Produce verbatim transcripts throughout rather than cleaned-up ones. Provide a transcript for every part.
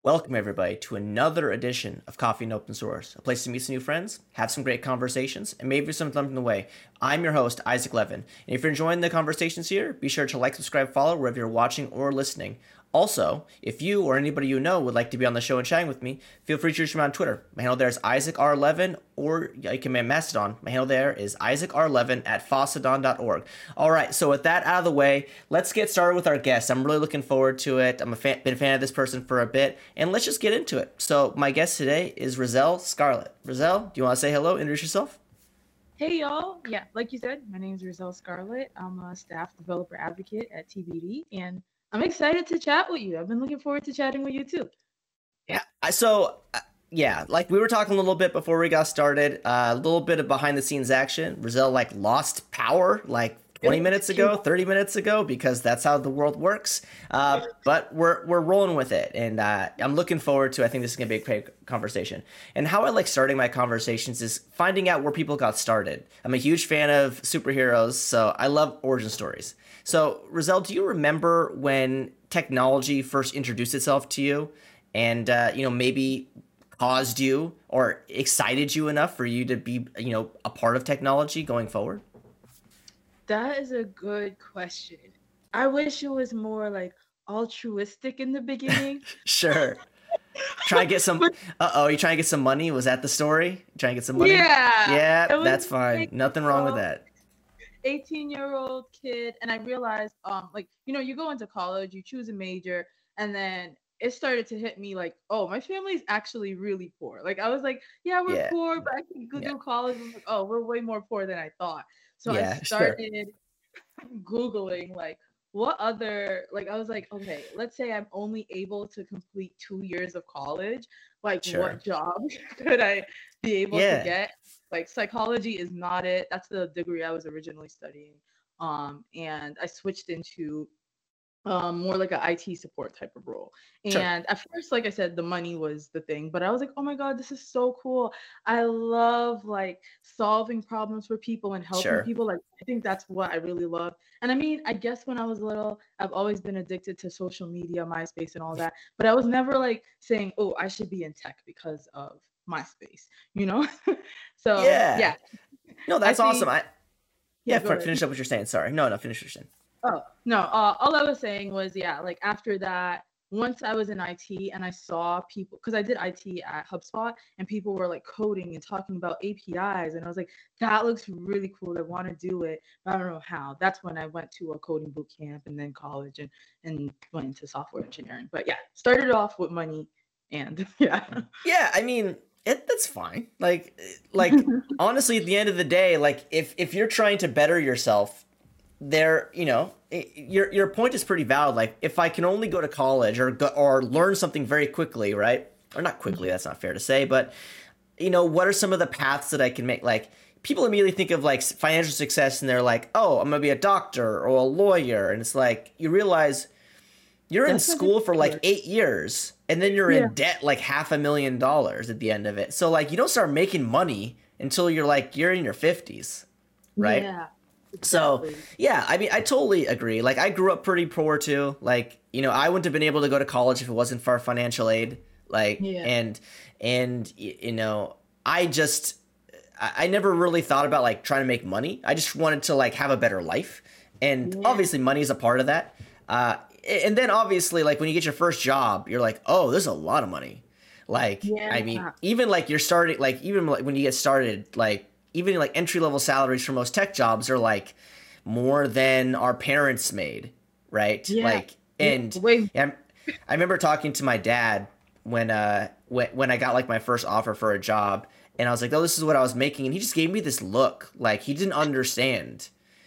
Welcome, everybody, to another edition of Coffee and Open Source, a place to meet some new friends, have some great conversations, and maybe some along the way. I'm your host, Isaac Levin, and if you're enjoying the conversations here, be sure to like, subscribe, follow wherever you're watching or listening. Also, if you or anybody you know would like to be on the show and chatting with me, feel free to reach me on Twitter. My handle there is Isaac R eleven, or you can man Mastodon. My handle there is Isaac R eleven at fossadon dot org. All right, so with that out of the way, let's get started with our guest. I'm really looking forward to it. I'm a fan, been a fan of this person for a bit, and let's just get into it. So my guest today is Rizelle Scarlett. Rizelle, do you want to say hello, introduce yourself? Hey y'all, yeah, like you said, my name is Rizelle Scarlett. I'm a staff developer advocate at T B D, and I'm excited to chat with you. I've been looking forward to chatting with you too. Yeah, so uh, yeah, like we were talking a little bit before we got started, uh, a little bit of behind the scenes action. Rizelle like lost power like twenty minutes ago, thirty minutes ago, because that's how the world works. Uh, but we're we're rolling with it, and uh, I'm looking forward to. I think this is gonna be a great conversation. And how I like starting my conversations is finding out where people got started. I'm a huge fan of superheroes, so I love origin stories. So Rizelle, do you remember when technology first introduced itself to you, and uh, you know maybe caused you or excited you enough for you to be you know a part of technology going forward? That is a good question. I wish it was more like altruistic in the beginning. Sure. Try to get some. But Uh oh, you trying to get some money? Was that the story? Trying to get some money? yeah, it Yeah, was that's fine. like, Nothing you wrong with know, that. eighteen year old kid, and I realized, um, like, you know, you go into college, you choose a major, and then it started to hit me like, oh, my family's actually really poor. Like, I was like, yeah, we're Yeah, poor, but I can go yeah, do college. I'm like, oh, we're way more poor than I thought. So I yeah. Sure, started Googling like what other like I was like, okay, let's say I'm only able to complete two years of college. Like sure. what job could I be able to Yeah, get? Like psychology is not it. That's the degree I was originally studying. Um, and I switched into um more like a I T support type of role. sure, And at first, like I said, the money was the thing, but I was like, oh my God, this is so cool. I love like solving problems for people and helping sure. people. Like I think that's what I really love. And I mean, I guess when I was little, I've always been addicted to social media, MySpace and all that, but I was never like saying, oh, I should be in tech because of MySpace, you know? So Yeah. yeah, No, I that's awesome. think I yeah, yeah. go ahead. Finish up what you're saying. Sorry. No, no. Finish what you're saying. Oh, no, uh, all I was saying was, yeah, like after that, once I was in I T and I saw people, because I did I T at HubSpot and people were like coding and talking about A P Is. And I was like, that looks really cool. I want to do it, but I don't know how. That's when I went to a coding boot camp and then college and, and went into software engineering. But yeah, started off with money and yeah. Yeah, I mean, it that's fine. Like, like honestly, at the end of the day, like if if you're trying to better yourself, there, you know, i- your your point is pretty valid. Like, if I can only go to college or go, or learn something very quickly, right? Or not quickly, that's not fair to say, but you know, what are some of the paths that I can make? Like, people immediately think of like s- financial success, and they're like, oh, I'm gonna be a doctor or a lawyer, and it's like you realize you're in That's not school for like good. eight years and then you're Yeah. in debt like half a million dollars at the end of it. So like you don't start making money until you're like you're in your fifties, right? Yeah, So exactly. yeah, I mean I totally agree. Like I grew up pretty poor too. Like, you know, I wouldn't have been able to go to college if it wasn't for financial aid. Like Yeah. and and y- you know, I just I I never really thought about like trying to make money. I just wanted to like have a better life. And Yeah. obviously money is a part of that. Uh, and then obviously like when you get your first job, you're like, oh, there's a lot of money. Like, I mean, Yeah. even like you're starting, like even like when you get started, like even like entry level salaries for most tech jobs are like more than our parents made, right? Yeah. Like, Yeah. and Wait. yeah, I remember talking to my dad when uh when when I got like my first offer for a job, and I was like, oh, this is what I was making, and he just gave me this look, like he didn't understand.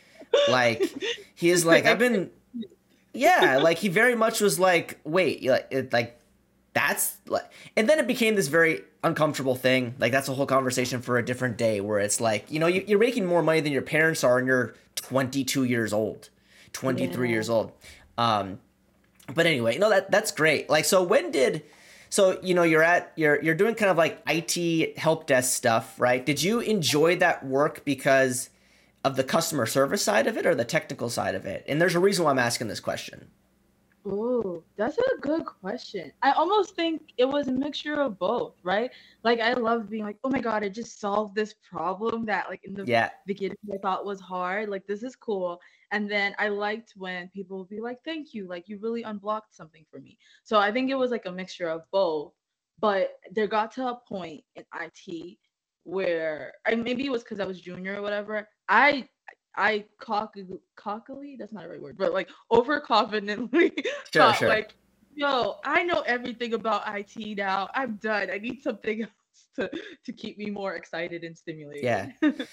Like he is like, Like I I've can't. been, yeah, like he very much was like, wait, like it, like that's like, and then it became this very uncomfortable thing. Like that's a whole conversation for a different day, where it's like, you know, you, you're making more money than your parents are, and you're twenty-two years old, twenty-three Yeah. years old. Um, but anyway, no, that that's great. Like, so when did, so you know, you're at you're you're doing kind of like I T help desk stuff, right? Did you enjoy that work because of the customer service side of it or the technical side of it? And there's a reason why I'm asking this question. Oh, that's a good question. I almost think it was a mixture of both, right? Like I loved being like, oh my God, I just solved this problem that like in the Yeah. beginning I thought was hard. Like this is cool. And then I liked when people would be like, thank you, like you really unblocked something for me. So I think it was like a mixture of both. But there got to a point in I T where I maybe it was because I was junior or whatever. I I cock cockily, that's not a right word, but like overconfidently Sure, thought sure. like, yo, I know everything about I T now. I'm done. I need something else to to keep me more excited and Yeah. stimulated.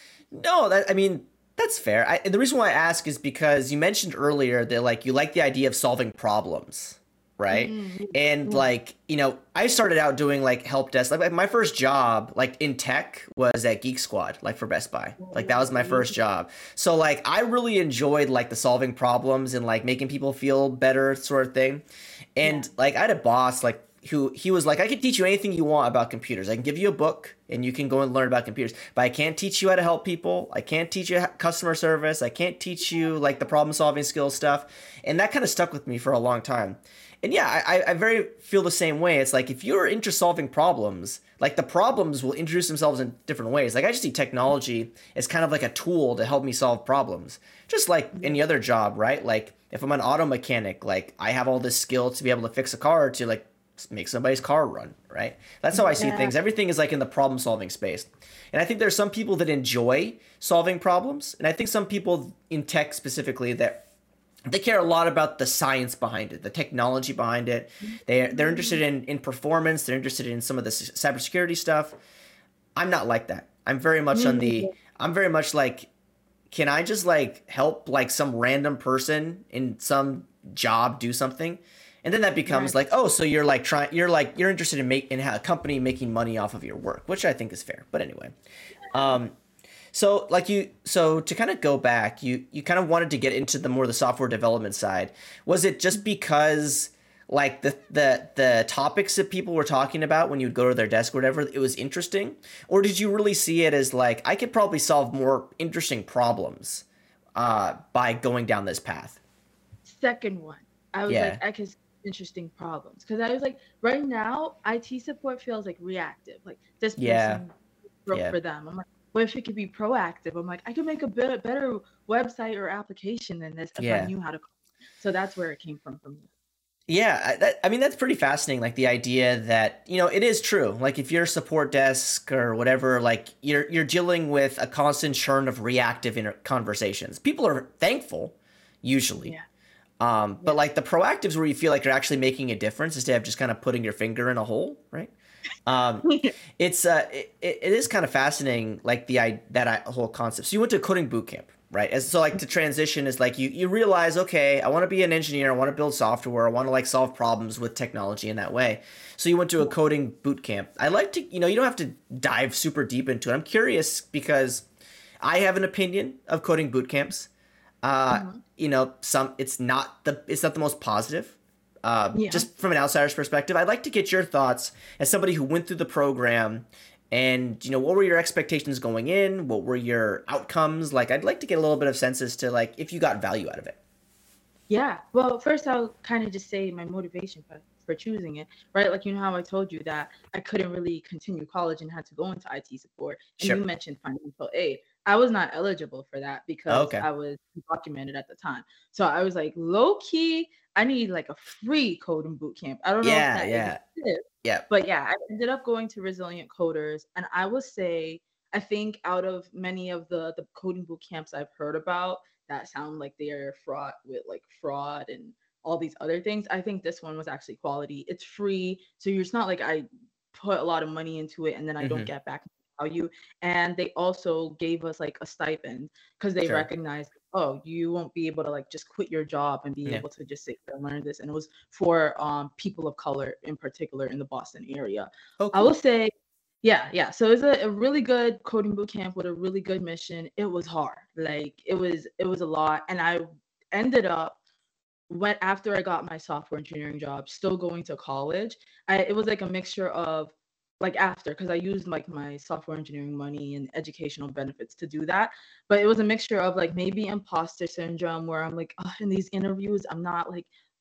No, that I mean that's fair. I, the reason why I ask is because you mentioned earlier that like you like the idea of solving problems, right? Mm, yeah, And yeah, like you know, I started out doing like help desk. Like like, my first job, like in tech, was at Geek Squad, like for Best Buy. Like that was my first job. So like I really enjoyed like the solving problems and like making people feel better sort of thing. yeah, And like I had a boss like who he was like, I can teach you anything you want about computers. I can give you a book and you can go and learn about computers, but I can't teach you how to help people. I can't teach you customer service. I can't teach you like the problem solving skills stuff. And that kind of stuck with me for a long time. And yeah, I, I very feel the same way. It's like if you're into solving problems, like the problems will introduce themselves in different ways. Like I just see technology as kind of like a tool to help me solve problems, just like yeah, any other job, right? Like if I'm an auto mechanic, like I have all this skill to be able to fix a car to like make somebody's car run, right? That's how I see yeah, things. Everything is like in the problem solving space. And I think there's some people that enjoy solving problems. And I think some people in tech specifically that they care a lot about the science behind it, the technology behind it. They they're interested in in performance. They're interested in some of the cybersecurity stuff. I'm not like that. I'm very much me on the. neither. I'm very much like, can I just like help like some random person in some job do something? And then that becomes Right. like, oh, so you're like trying, you're like you're interested in make in a company making money off of your work, which I think is fair. But anyway, um, so like you, so to kind of go back, you you kind of wanted to get into the more the software development side. Was it just because like the the the topics that people were talking about when you'd go to their desk or whatever, it was interesting, or did you really see it as like I could probably solve more interesting problems uh, by going down this path? Second one, I was like, Yeah, I can see interesting problems because I was like, right now, I T support feels like reactive. Like this yeah, person broke yeah, for them. I'm like, what if it could be proactive? I'm like, I could make a better, better website or application than this if I yeah. knew how to. Code. So that's where it came from for me. Yeah, I, that, I mean that's pretty fascinating. Like the idea that you know it is true. Like if you're a support desk or whatever, like you're you're dealing with a constant churn of reactive inter- conversations. People are thankful, usually, Yeah, um, but yeah, like the proactives where you feel like you're actually making a difference instead of just kind of putting your finger in a hole, right? Um, it's uh, it, it is kind of fascinating, like the I, that I, whole concept. So you went to coding boot camp, right? As so like to transition is like you you realize, okay, I want to be an engineer, I want to build software, I want to like solve problems with technology in that way. So you went to a yeah. coding boot camp. I like to, you know, you don't have to dive super deep into it. I'm curious because I have an opinion of coding boot camps. Uh, Mhm. you know, some it's not the it's not the most positive. Uh, Yeah. just from an outsider's perspective, I'd like to get your thoughts as somebody who went through the program, and you know, what were your expectations going in? What were your outcomes? Like, I'd like to get a little bit of sense as to like if you got value out of it. Yeah. Well, first I'll kind of just say my motivation for, for choosing it, right? Like you know how I told you that I couldn't really continue college and had to go into I T support. And Sure. you mentioned financial aid. I was not eligible for that because Okay. I was documented at the time. So I was like, low key, I need like a free coding boot camp. I don't know if Yeah. that Yeah. exists, Yeah. but yeah, I ended up going to Resilient Coders. And I will say, I think out of many of the the coding boot camps I've heard about, that sound like they are fraught with like fraud and all these other things. I think this one was actually quality. It's free, so you're, it's not like I put a lot of money into it and then I don't Mm-hmm. get back value. And they also gave us like a stipend because they Sure. recognized, oh, you won't be able to like just quit your job and be Yeah. able to just sit there and learn this. And it was for um people of color in particular in the Boston area. Oh, I will cool. say yeah, yeah. So it was a, a really good coding boot camp with a really good mission. It was hard. Like it was it was a lot. And I ended up went after I got my software engineering job, still going to college. I it was like a mixture of like after because I used like my software engineering money and educational benefits to do that. But it was a mixture of like maybe imposter syndrome where I'm like, oh, in these interviews, I'm not like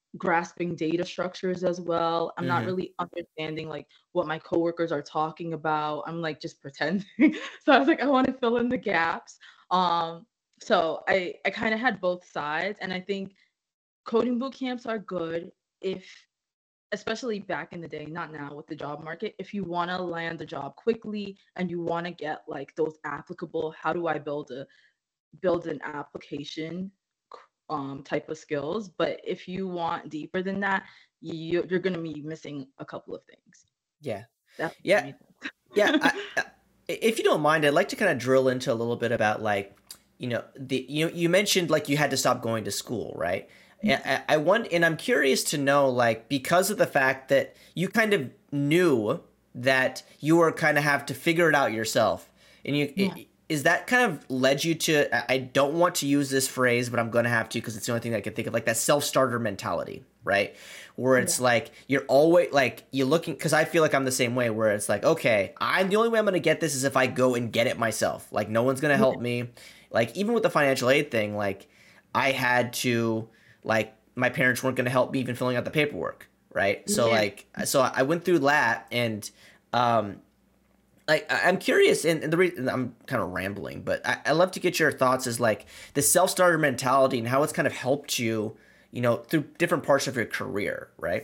grasping data structures as well. I'm not Mm-hmm. really understanding like what my coworkers are talking about. I'm like just pretending. So I was like, I want to fill in the gaps. Um, so I I kind of had both sides, and I think coding boot camps are good if, especially back in the day, not now with the job market, if you want to land the job quickly and you want to get like those applicable, how do I build a build an application um type of skills. But if you want deeper than that, you you're gonna be missing a couple of things. Yeah. That's what Yeah. I mean. Yeah. I, I, if you don't mind, I'd like to kind of drill into a little bit about like, you know, the you you mentioned like you had to stop going to school, right? And I, I want, and I'm curious to know, like, because of the fact that you kind of knew that you were kind of have to figure it out yourself, and you, Yeah. it, is that kind of led you to? I I don't want to use this phrase, but I'm going to have to because it's the only thing I can think of, like that self-starter mentality, right? Where it's Yeah. like you're always like you're looking, because I feel like I'm the same way, where it's like, okay, I'm the only way I'm going to get this is if I go and get it myself. Like no one's going to Yeah. help me. Like even with the financial aid thing, like I had to, like my parents weren't going to help me even filling out the paperwork, right? So Yeah. like so I went through that, and um like I- I'm curious, and, and the reason I'm kind of rambling, but I, I love to get your thoughts is like the self-starter mentality and how it's kind of helped you, you know, through different parts of your career, right?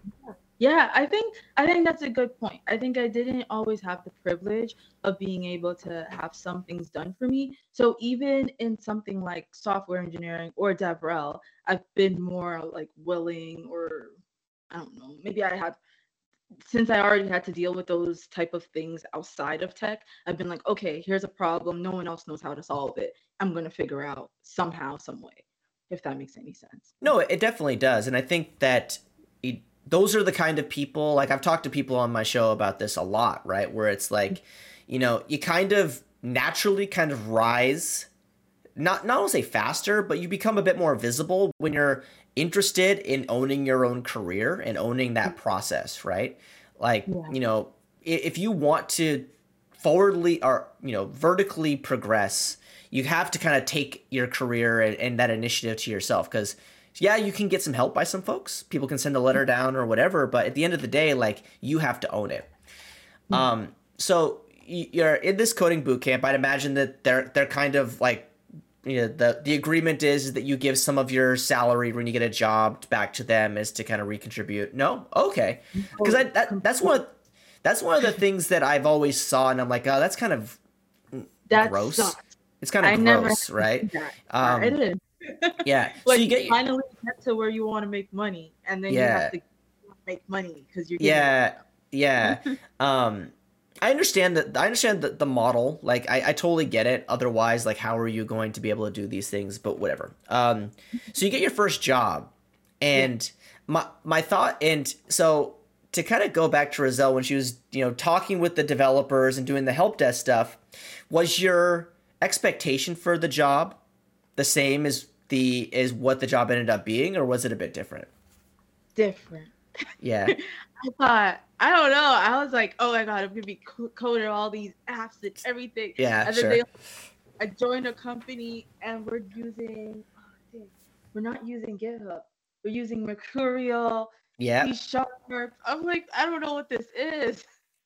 Yeah, I think I think that's a good point. I think I didn't always have the privilege of being able to have some things done for me. So even in something like software engineering or DevRel, I've been more like willing, or I don't know, maybe I have, since I already had to deal with those type of things outside of tech, I've been like, okay, here's a problem. No one else knows how to solve it. I'm gonna figure out somehow, some way, if that makes any sense. No, it definitely does, and I think that it, those are the kind of people. Like I've talked to people on my show about this a lot, right? Where it's like, you know, you kind of naturally kind of rise, not not only say faster, but you become a bit more visible when you're interested in owning your own career and owning that process, right? Like, Yeah. you know, if you want to forwardly or, you know, vertically progress, you have to kind of take your career and, and that initiative to yourself. Because yeah, you can get some help by some folks. People can send a letter down or whatever, but at the end of the day, like you have to own it. Yeah. Um, so you're in this coding boot camp. I'd imagine that they're they're kind of like, you know, the the agreement is that you give some of your salary when you get a job back to them is to kind of recontribute. No, okay, because I that that's one of, that's one of the things that I've always saw, and I'm like, oh, that's kind of That gross. sucks. It's kind I of never had gross, to right? do that. Yeah, it Um, is. yeah. So Like you you get finally get to where you want to make money, and then you have yeah. to make money because you're giving it Yeah, yeah. to them. Um, I understand that. I understand the, the model. Like, I, I totally get it. Otherwise, like, how are you going to be able to do these things? But whatever. Um, so you get your first job, Yeah. and my my thought, and so to kind of go back to Roselle when she was, you know, talking with the developers and doing the help desk stuff, was your expectation for the job the same as the is what the job ended up being, or was it a bit different? Different. Yeah, I thought, I don't know. I was like, oh my god, I'm gonna be co- coding all these apps and everything. yeah, And then they, sure. I joined a company and we're using, oh, dang, we're not using GitHub. We're using Mercurial, C Yep, Sharp. I'm like, I don't know what this is.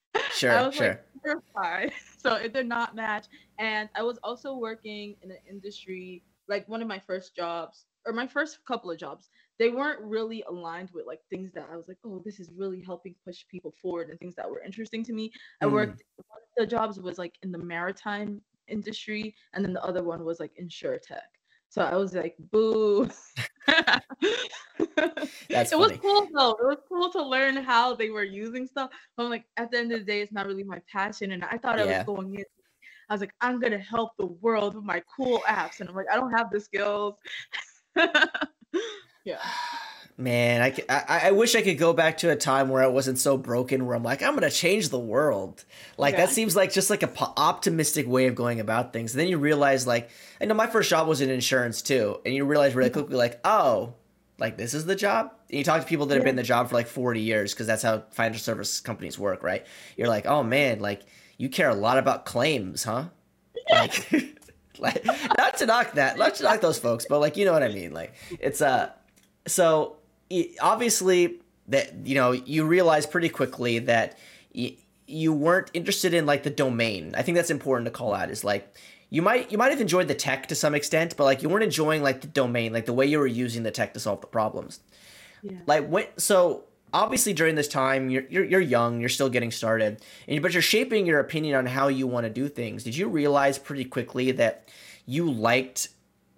I sure, was like sure. terrified. So it did not match. And I was also working in an industry, like one of my first jobs, or my first couple of jobs, they weren't really aligned with like things that I was like, oh, this is really helping push people forward and things that were interesting to me. I Mm. worked, one of the jobs was like in the maritime industry, and then the other one was like insure tech. So I was like, boo. That's It was funny. cool though. It was cool to learn how they were using stuff. But I'm like, at the end of the day, it's not really my passion. And I thought I was Yeah. going in, I was like, I'm gonna help the world with my cool apps. And I'm like, I don't have the skills. Yeah. Man, I, ca- I, I wish I could go back to a time where I wasn't so broken, where I'm like, I'm going to change the world. Like, that Yeah. seems like just like a po- optimistic way of going about things. And then you realize, like, I know my first job was in insurance too. And you realize really quickly, like, oh, like, this is the job? And you talk to people that have been Yeah. in the job for like forty years, because that's how financial service companies work, right? You're like, oh man, like, you care a lot about claims, huh? Like, like not to knock that, not to knock those folks, but like, you know what I mean? Like, it's, uh, so it, obviously that you know you realize pretty quickly that y- you weren't interested in like the domain. I think that's important to call out. Is like you might you might have enjoyed the tech to some extent, but like you weren't enjoying like the domain, like the way you were using the tech to solve the problems. Yeah. Like when so obviously during this time you're you're, you're young, you're still getting started, and but you're shaping your opinion on how you want to do things. Did you realize pretty quickly that you liked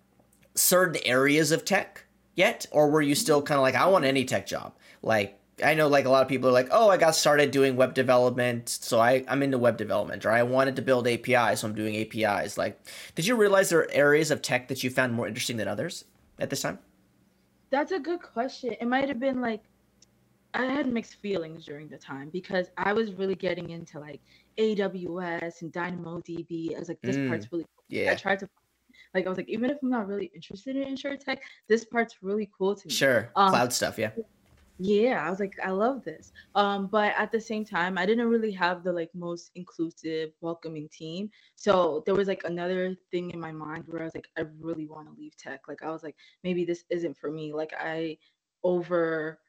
certain areas of tech yet, or were you still kind of like, I want any tech job? Like I know like a lot of people are like, oh, I got started doing web development, so I, I'm into web development, or I wanted to build A P Is, so I'm doing A P Is. Like, did you realize there are areas of tech that you found more interesting than others at this time? That's a good question. It might have been like I had mixed feelings during the time because I was really getting into like A W S and DynamoDB. I was like, this Mm, part's really cool. I yeah, tried to like I was like, even if I'm not really interested in insurtech, this part's really cool to me. sure, Um, cloud stuff, yeah, yeah, I was like, I love this. Um, but at the same time, I didn't really have the like most inclusive, welcoming team. So there was like another thing in my mind where I was like, I really want to leave tech. Like I was like, maybe this isn't for me. Like I over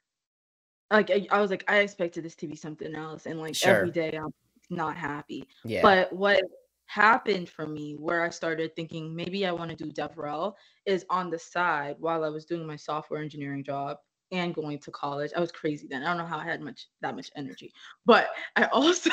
like I, I was like, I expected this to be something else, and like every sure, day I'm not happy. yeah, But what happened for me, where I started thinking maybe I want to do DevRel, is on the side while I was doing my software engineering job and going to college. I was crazy then. I don't know how I had much that much energy, but I also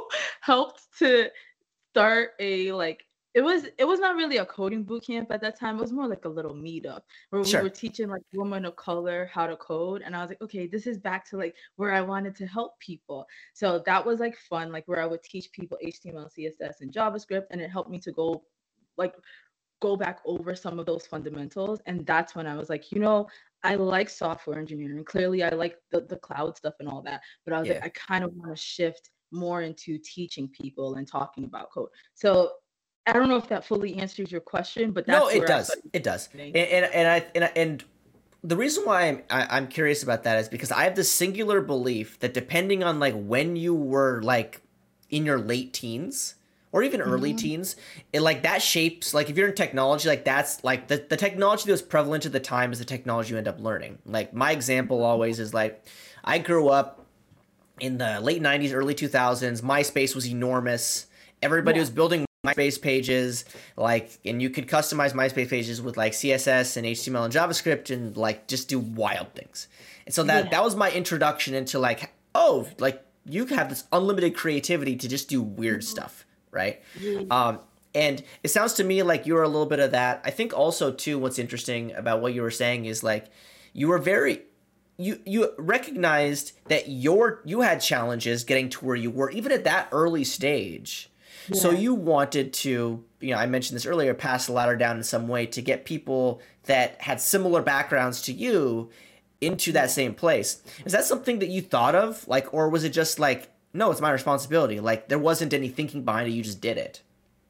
helped to start a like it was it was not really a coding boot camp at that time. It was more like a little meetup where we were sure, teaching like women of color how to code. And I was like, okay, this is back to like where I wanted to help people. So that was like fun, like where I would teach people H T M L, C S S, and JavaScript, and it helped me to go like go back over some of those fundamentals. And that's when I was like, you know, I like software engineering. Clearly I like the, the cloud stuff and all that. But I was like, yeah. I kind of want to shift more into teaching people and talking about code. So I don't know if that fully answers your question, but No, that's it where I does, started it does, getting. and and, and I and, I- and the reason why I'm I, I'm curious about that is because I have this singular belief that depending on like when you were like in your late teens or even early Mhm. teens, it like that shapes like if you're in technology, like that's like the, the technology that was prevalent at the time is the technology you end up learning. Like my example always is like I grew up in the late nineties, early two thousands. MySpace was enormous. Everybody Yeah. was building MySpace pages, like, and you could customize MySpace pages with like C S S and H T M L and JavaScript and like just do wild things. And so that Yeah. that was my introduction into like, oh, like you have this unlimited creativity to just do weird Mhm. stuff, right? Yeah. Um, and it sounds to me like you were a little bit of that. I think also too, what's interesting about what you were saying is like you were very you you recognized that your you had challenges getting to where you were even at that early stage, so Yeah. you wanted to, you know, I mentioned this earlier, pass the ladder down in some way to get people that had similar backgrounds to you into that Yeah. same place. Is that something that you thought of, like, or was it just like, no, it's my responsibility, like there wasn't any thinking behind it, you just did it?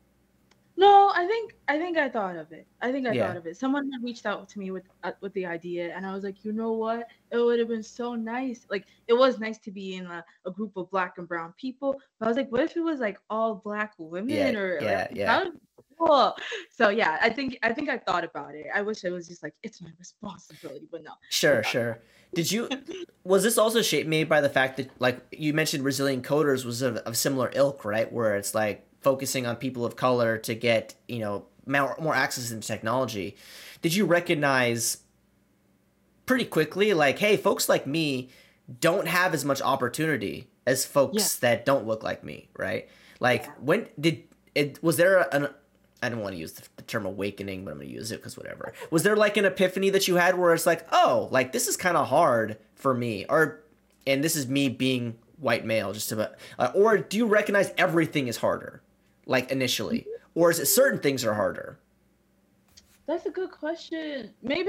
No, I think I think I thought of it. I think I Yeah, thought of it. Someone had reached out to me with uh, with the idea, and I was like, you know what? It would have been so nice. Like it was nice to be in a, a group of black and brown people. But I was like, what if it was like all black yeah, women or like yeah, yeah. that would be cool. So yeah, I think I think I thought about it. I wish it was just like it's my responsibility, but no, I Sure, thought sure. Did you about it. was this also shaped maybe by the fact that like you mentioned Resilient Coders was of, of similar ilk, right? Where it's like focusing on people of color to get, you know, more, more access into technology. Did you recognize pretty quickly like, hey, folks like me don't have as much opportunity as Yeah, folks that don't look like me, right? Like yeah. when did it was there an I don't want to use the, the term awakening, but I'm going to use it because whatever. Was there like an epiphany that you had where it's like, oh, like this is kind of hard for me, or, and this is me being white male, just about, uh, or do you recognize everything is harder, like initially, or is it certain things are harder? That's a good question. Maybe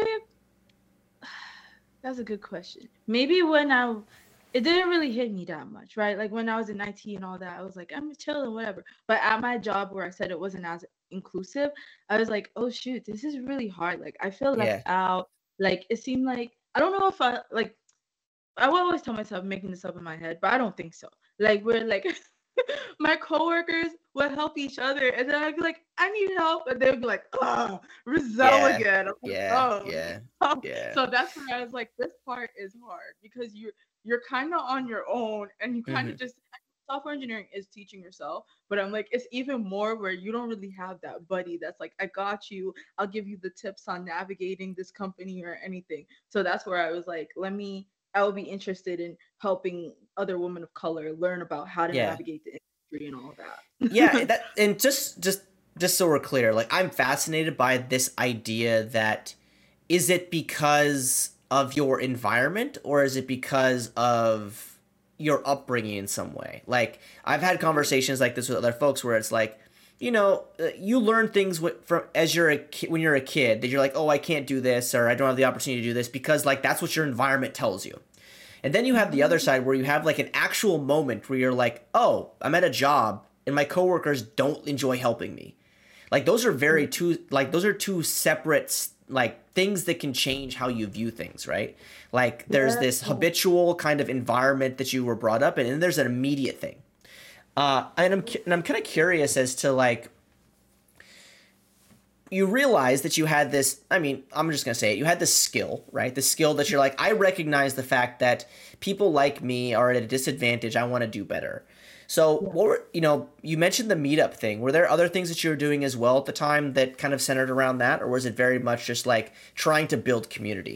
that's a good question. Maybe when I, it didn't really hit me that much, right? Like when I was in I T and all that, I was like, I'm chilling, whatever. But at my job where I said it wasn't as inclusive, I was like, oh shoot, this is really hard. Like I feel left Yeah, out. Like it seemed like I don't know if I like I will always tell myself I'm making this up in my head, but I don't think so. Like we're like my coworkers would help each other, and then I'd be like, I need help, and they'd be like, oh, Rizal Yeah, again. I'm like, yeah, oh. yeah, no." yeah. So that's where I was like, this part is hard because you're you're kind of on your own, and you kind Hmm. of just software engineering is teaching yourself, but I'm like, it's even more where you don't really have that buddy that's like, I got you. I'll give you the tips on navigating this company or anything. So that's where I was like, let me. I would be interested in helping other women of color learn about how to Yeah, navigate the industry and all yeah. that. That and just just just so we're clear, like I'm fascinated by this idea that is it because of your environment or is it because of your upbringing in some way? Like I've had conversations like this with other folks where it's like, you know, uh, you learn things wi- from as you're a ki- when you're a kid that you're like, oh, I can't do this or I don't have the opportunity to do this because like that's what your environment tells you. And then you have the other side where you have like an actual moment where you're like, oh, I'm at a job and my coworkers don't enjoy helping me. Like those are very two like those are two separate s- like things that can change how you view things, right? Like there's Yeah. this habitual kind of environment that you were brought up in, and then there's an immediate thing. Uh, and I'm cu- and I'm kind of curious as to like you realize that you had this. I mean, I'm just gonna say it. You had this skill, right? The skill that you're like, I recognize the fact that people like me are at a disadvantage. I want to do better. So, Yeah. what were you know? You mentioned the meetup thing. Were there other things that you were doing as well at the time that kind of centered around that, or was it very much just like trying to build community?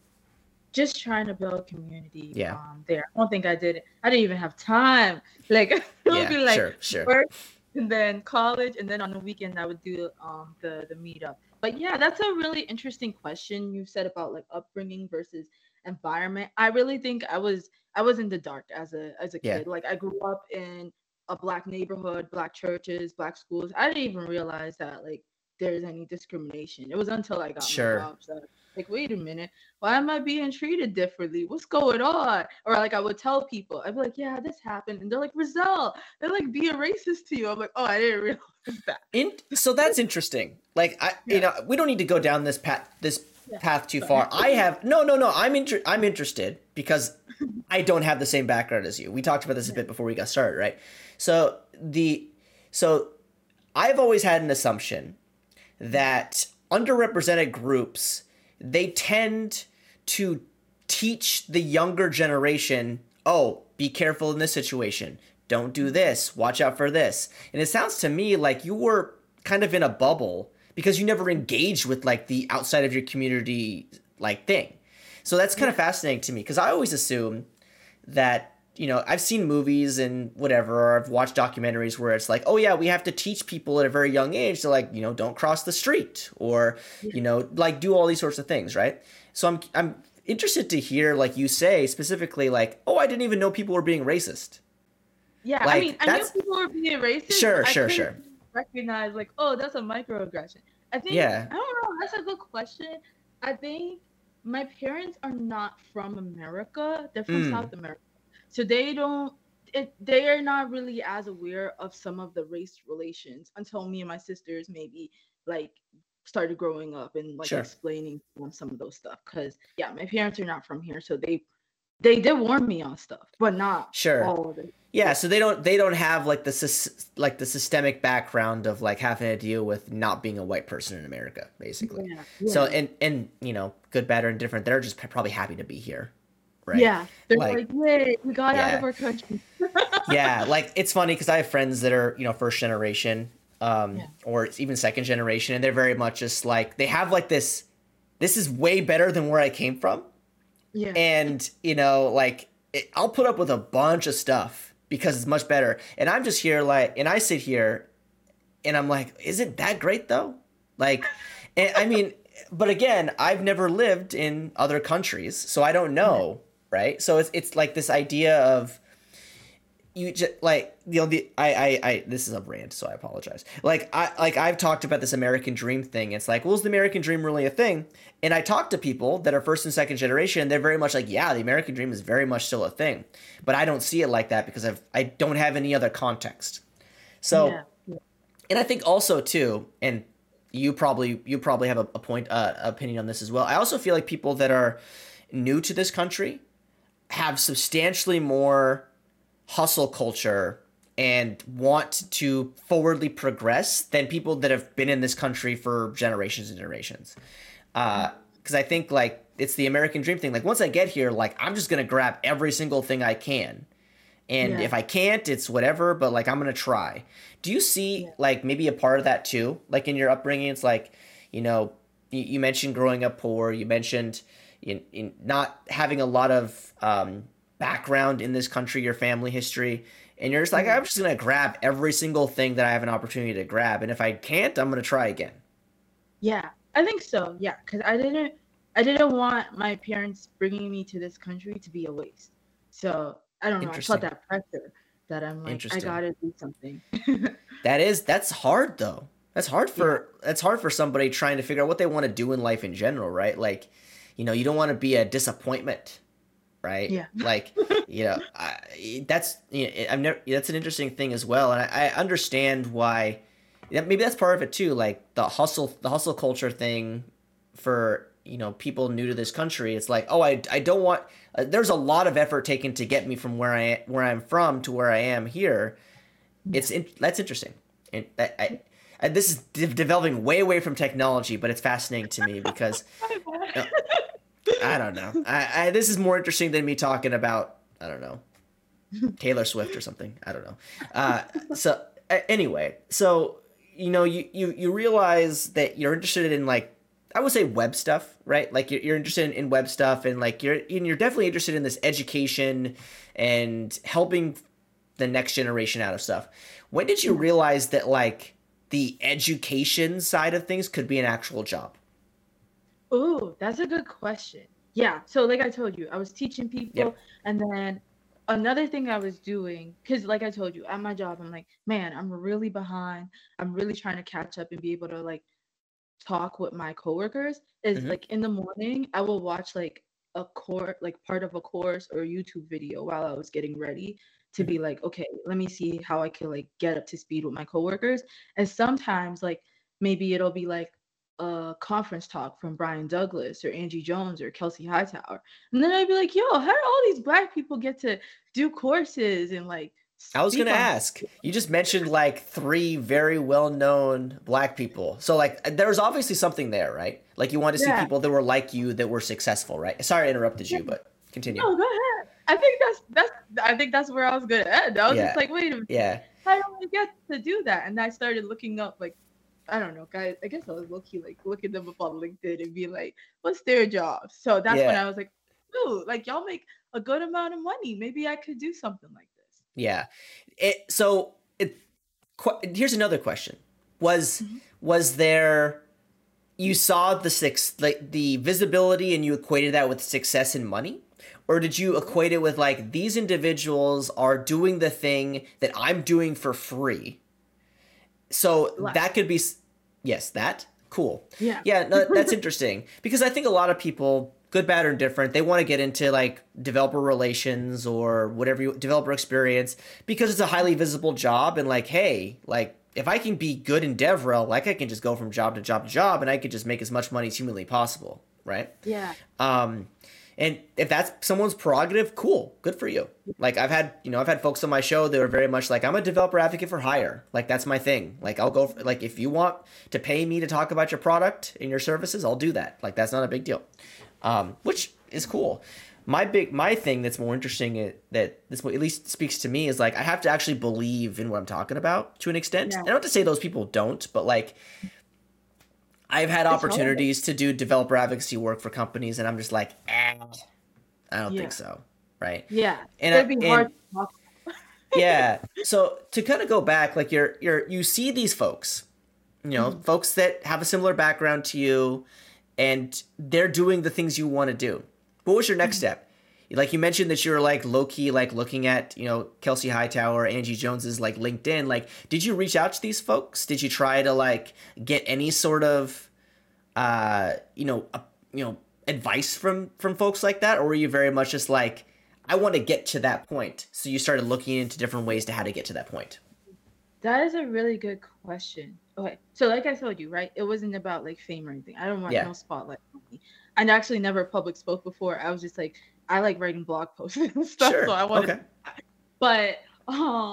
Just trying to build community Yeah, um there. I don't think I did it. I didn't even have time. Like it would yeah, be like sure, sure. work and then college and then on the weekend I would do um the the meetup. But yeah, that's a really interesting question you said about like upbringing versus environment. I really think I was I was in the dark as a as a Yeah, kid. Like I grew up in a black neighborhood, black churches, black schools. I didn't even realize that like there's any discrimination. It was until I got my sure. jobs that like wait a minute, why am I being treated differently? What's going on? Or like I would tell people, I'd be like, yeah, this happened. And they're like, Rizal, they're like being racist to you. I'm like, oh, I didn't realize that. In so that's interesting. Like I, you Yeah. know, we don't need to go down this path this Yeah. path too Sorry. far. I have no, no, no. I'm inter- I'm interested because I don't have the same background as you. We talked about this a bit before we got started, right? So the so I've always had an assumption that underrepresented groups they tend to teach the younger generation, oh, be careful in this situation. Don't do this. Watch out for this. And it sounds to me like you were kind of in a bubble because you never engaged with like the outside of your community like thing. So that's kind of fascinating to me because I always assume that you know I've seen movies and whatever or I've watched documentaries where it's like, oh yeah, we have to teach people at a very young age to like, you know, don't cross the street or you know, like do all these sorts of things, right? So I'm I'm interested to hear like you say specifically like, oh, I didn't even know people were being racist. Yeah, I mean, Like I knew that's people were being racist, sure, but I sure, couldn't sure. recognize like, oh, that's a microaggression. I think Yeah. I don't know. That's a good question. I think my parents are not from America. They're from Mm, South America, so they don't. It, they are not really as aware of some of the race relations until me and my sisters maybe like started growing up and like sure. explaining to them some of those stuff. Because yeah, my parents are not from here, so they they did warn me on stuff, but not Sure. all of it. Yeah, Yeah. so they don't they don't have like the sys- like the systemic background of like having to deal with not being a white person in America, basically. Yeah, So yeah, and and you know, good, bad, or indifferent, they're just p- probably happy to be here, right? yeah. They're Like, like, "Yay, we got out yeah, of our country." yeah. Like it's funny because I have friends that are you know first generation, um, Yeah, or it's even second generation, and they're very much just like they have like this. This is way better than where I came from, yeah, and you know like it, I'll put up with a bunch of stuff because it's much better and I'm just here like and I sit here and I'm like isn't that great though like and, I mean but again I've never lived in other countries so I don't yeah, know right so it's, it's like this idea of you just like you know the I, I I this is a rant so I apologize like I like I've talked about this American dream thing it's like well is the American dream really a thing and I talk to people that are first and second generation and they're very much like yeah the American dream is very much still a thing but I don't see it like that because I've I don't have any other context so yeah, yeah. and I think also too and you probably you probably have a, a point uh, opinion on this as well I also feel like people that are new to this country have substantially more hustle culture and want to forwardly progress than people that have been in this country for generations and generations. Uh, because I think like it's the American dream thing. Like once I get here, like I'm just gonna grab every single thing I can, and Yeah. if I can't, it's whatever. But like I'm gonna try. Do you see Yeah. like maybe a part of that too? Like in your upbringing, it's like, you know, you, you mentioned growing up poor. You mentioned in, in not having a lot of um, background in this country, your family history, and you're just like, Yeah. I'm just gonna grab every single thing that I have an opportunity to grab, and if I can't, I'm gonna try again. Yeah, I think so. Yeah, because I didn't, I didn't want my parents bringing me to this country to be a waste. So I don't know. I felt Interesting. that pressure that I'm like, I Interesting. gotta do something. That is that's hard though. That's hard Yeah, for that's hard for somebody trying to figure out what they want to do in life in general, right? Like, you know, you don't want to be a disappointment, right? yeah, Like, you know, I, that's you know, I've never that's an interesting thing as well, and I, I understand why. Yeah, maybe that's part of it too. Like the hustle, the hustle culture thing for you know people new to this country. It's like, oh, I I don't want. Uh, there's a lot of effort taken to get me from where I where I'm from to where I am here. yeah. It's in, that's interesting, and I, I, and this is de- developing way away from technology, but it's fascinating to me because My you know, bad. I don't know. I, I this is more interesting than me talking about I don't know Taylor Swift or something. I don't know. Uh, so a- anyway, so you know you, you you realize that you're interested in like I would say web stuff, right? Like you're, you're interested in, in web stuff, and like you're and you're definitely interested in this education and helping the next generation out of stuff. When did you Yeah. realize that like the education side of things could be an actual job? Ooh, that's a good question. Yeah. So, like I told you, I was teaching Yep. people, and then another thing I was doing, because, like I told you, at my job, I'm like, man, I'm really behind. I'm really trying to catch up and be able to like talk with my coworkers. Is Mm-hmm. like in the morning, I will watch like a course, like part of a course or a YouTube video while I was getting ready to Mm-hmm. be like, okay, let me see how I can like get up to speed with my coworkers. And sometimes, like maybe it'll be like a conference talk from Brian Douglas or Angie Jones or Kelsey Hightower. And then I'd be like, yo, how do all these black people get to do courses and like I was gonna speak on ask. You just mentioned like three very well-known black people. So like there was obviously something there, right? Like you wanted to see yeah. people that were like you that were successful, right? Sorry I interrupted Yeah. you, but continue. No, go ahead. I think that's that's I think that's where I was gonna end. I was just Yeah. like, wait a minute, Yeah. how do I get to do that? And I started looking up like I don't know, guys. I guess I was low-key like looking them up on LinkedIn and be like, what's their job? So that's when Yeah. I was like, ooh, like y'all make a good amount of money. Maybe I could do something like this. Yeah. It so it qu- here's another question. Was Mhm. was there you saw the six like the visibility and you equated that with success and money? Or did you equate it with like these individuals are doing the thing that I'm doing for free? So Like, that could be yes, that cool. yeah. Yeah, no, that's interesting because I think a lot of people, good, bad, or indifferent, they want to get into like developer relations or whatever you, developer experience because it's a highly visible job and like, hey, like if I can be good in DevRel, like I can just go from job to job to job and I could just make as much money as humanly possible, right? Yeah. Um, and if that's someone's prerogative, cool, good for you. Like I've had, you know, I've had folks on my show that are very much like, I'm a developer advocate for hire. Like that's my thing. Like I'll go, for, like if you want to pay me to talk about your product and your services, I'll do that. Like that's not a big deal, um, which is cool. My big, my thing that's more interesting i- that this at least speaks to me is like I have to actually believe in what I'm talking about to an extent. Yeah. And not to say those people don't, but like I've had It's hard. opportunities to do developer advocacy work for companies, and I'm just like, eh, I don't think Yeah. so, right? Yeah. And It'd I, be hard and to talk. yeah, so to kind of go back, like you're you're you see these folks, you know, Mhm. folks that have a similar background to you, and they're doing the things you want to do. What was your next Mhm. step? Like you mentioned that you were like low key, like looking at you know Kelsey Hightower, Angie Jones's like LinkedIn. Like, did you reach out to these folks? Did you try to like get any sort of uh, you know, uh, you know, advice from from folks like that, or were you very much just like, I want to get to that point? So you started looking into different ways to how to get to that point. That is a really good question. Okay, so like I told you, right? It wasn't about like fame or anything. I don't want Yeah. no spotlight on me. I actually never public spoke before. I was just like, I like writing blog posts and stuff, so Sure. I wanted. Okay. But um,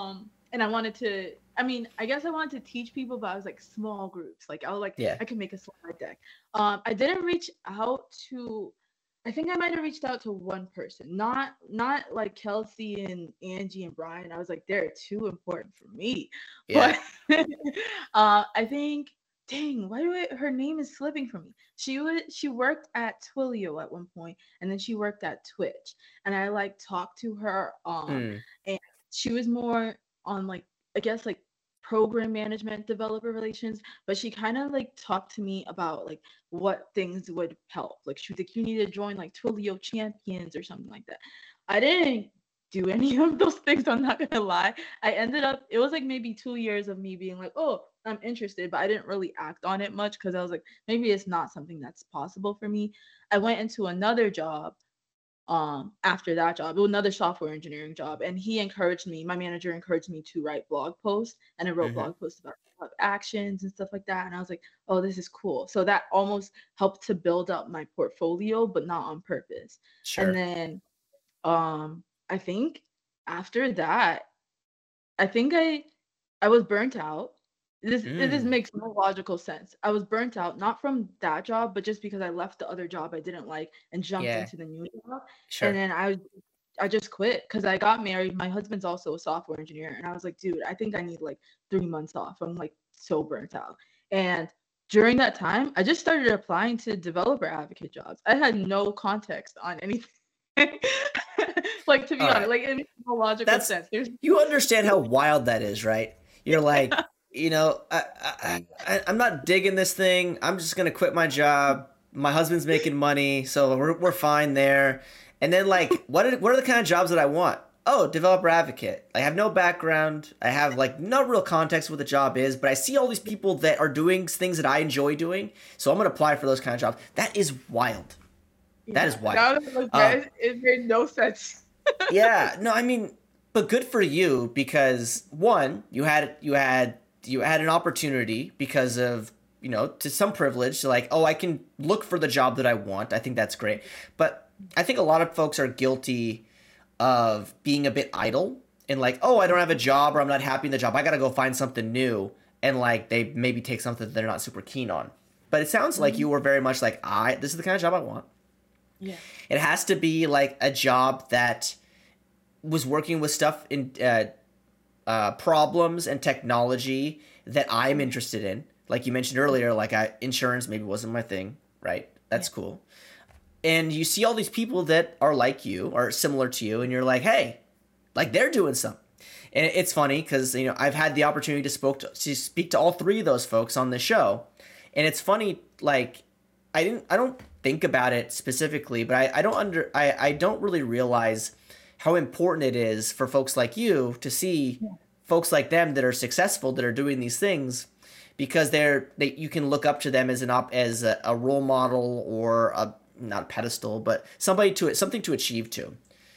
and I wanted to. I mean, I guess I wanted to teach people, but I was like small groups. Like I was like, Yeah. I can make a slide deck. Um, I didn't reach out to. I think I might have reached out to one person, not not like Kelsey and Angie and Brian. I was like, they're too important for me. Yeah. But uh, I think, dang, why do it? Her name is slipping from me. She was she worked at Twilio at one point, and then she worked at Twitch. And I like talked to her. Um, Mm. and she was more on like I guess like program management, developer relations, but she kind of like talked to me about like what things would help. Like she was like, you need to join like Twilio Champions or something like that. I didn't do any of those things. I'm not gonna lie. I ended up it was like maybe two years of me being like, oh, I'm interested, but I didn't really act on it much because I was like, maybe it's not something that's possible for me. I went into another job um after that job, another software engineering job, and he encouraged me, my manager encouraged me to write blog posts, and I wrote Mm-hmm. blog posts about, about actions and stuff like that, and I was like, oh, this is cool. So that almost helped to build up my portfolio, but not on purpose. And Sure. then um I think after that, I think I I was burnt out. This this Mm. makes no logical sense. I was burnt out not from that job, but just because I left the other job I didn't like and jumped Yeah. into the new job. And Sure. then I I just quit because I got married. My husband's also a software engineer, and I was like, dude, I think I need like three months off. I'm like so burnt out. And during that time, I just started applying to developer advocate jobs. I had no context on anything. Like to be All honest, right. like it makes no logical That's sense. There's you understand how wild that is, right? You're like, you know, I, I, I I'm not digging this thing. I'm just gonna quit my job. My husband's making money, so we're we're fine there. And then like, what are, what are the kind of jobs that I want? Oh, developer advocate. I have no background. I have like no real context what the job is, but I see all these people that are doing things that I enjoy doing, so I'm gonna apply for those kind of jobs. That is wild. That is yeah. wild. Now that I look Um, back, it made no sense. yeah, no, I mean, but good for you because one, you had you had you had an opportunity because of you know to some privilege to like, oh, I can look for the job that I want. I think that's great, but I think a lot of folks are guilty of being a bit idle and like, oh, I don't have a job or I'm not happy in the job. I got to go find something new, and like they maybe take something that they're not super keen on. But it sounds like you were very much like, I this is the kind of job I want. Yeah. It has to be like a job that was working with stuff in uh, uh, problems and technology that I'm interested in. Like you mentioned earlier, like I, insurance maybe wasn't my thing, right? That's Yeah. cool. And you see all these people that are like you or similar to you, and you're like, hey, like they're doing something. And it's funny because you know I've had the opportunity to spoke to, to speak to all three of those folks on the show, and it's funny. Like I didn't, I don't think about it specifically, but I, I don't under, I, I don't really realize how important it is for folks like you to see Yeah. folks like them that are successful that are doing these things, because they're they you can look up to them as an op as a, a role model or a not a pedestal, but somebody to something to achieve to.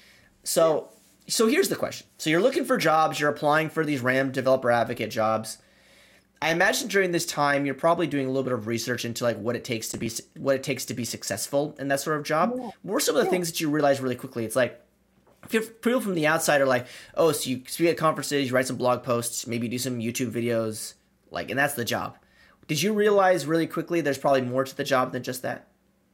So. So here's the question. So you're looking for jobs, you're applying for these RAM developer advocate jobs. I imagine during this time you're probably doing a little bit of research into like what it takes to be what it takes to be successful in that sort of job. Yeah. What are some of the Yeah. things that you realize really quickly? It's like if you're people from the outside are like, oh, so you speak at conferences, you write some blog posts, maybe do some YouTube videos, like, and that's the job. Did you realize really quickly there's probably more to the job than just that?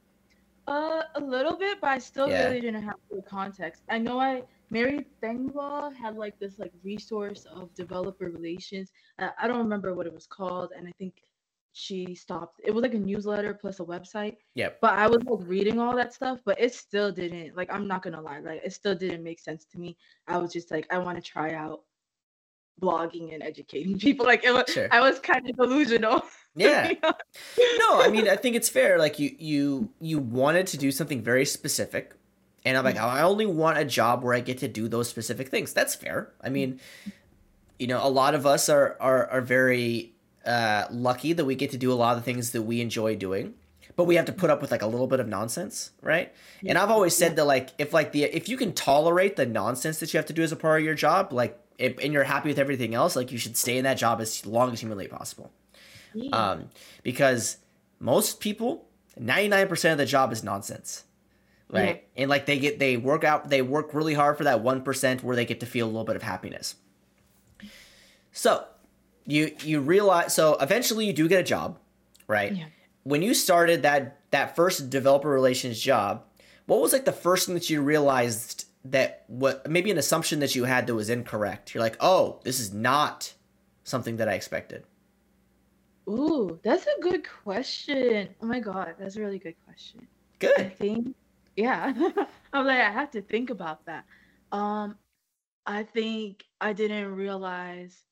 Uh, a little bit, but I still Yeah. really didn't have the context. I know I Mary Thengwa had like this like resource of developer relations. Uh, I don't remember what it was called, and I think she stopped. It was like a newsletter plus a website. Yep. But I was like reading all that stuff, but it still didn't like. I'm not gonna lie, like it still didn't make sense to me. I was just like, I want to try out blogging and educating people. Like it was, Sure. I was kind of delusional. Yeah. No, I mean, I think it's fair. Like you, you, you wanted to do something very specific, and I'm like, oh, I only want a job where I get to do those specific things. That's fair. I mean, you know, a lot of us are are are very uh, lucky that we get to do a lot of the things that we enjoy doing, but we have to put up with like a little bit of nonsense, right? And I've always said that like if like the if you can tolerate the nonsense that you have to do as a part of your job, like if, and you're happy with everything else, like you should stay in that job as long as humanly possible. Yeah. Um, because most people, ninety-nine percent of the job is nonsense, right? And like they get, they work out, they work really hard for that one percent where they get to feel a little bit of happiness. So you you realize so eventually you do get a job, right? Yeah. When you started that that first developer relations job, what was like the first thing that you realized that what maybe an assumption that you had that was incorrect? You're like, oh, this is not something that I expected. Ooh, that's a good question. Oh my God, that's a really good question. I Good. think, yeah. I'm like, I have to think about that. Um, I think I didn't realize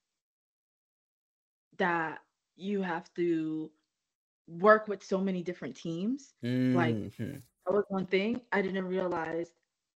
that you have to work with so many different teams. Like, Hmm. that was one thing I didn't realize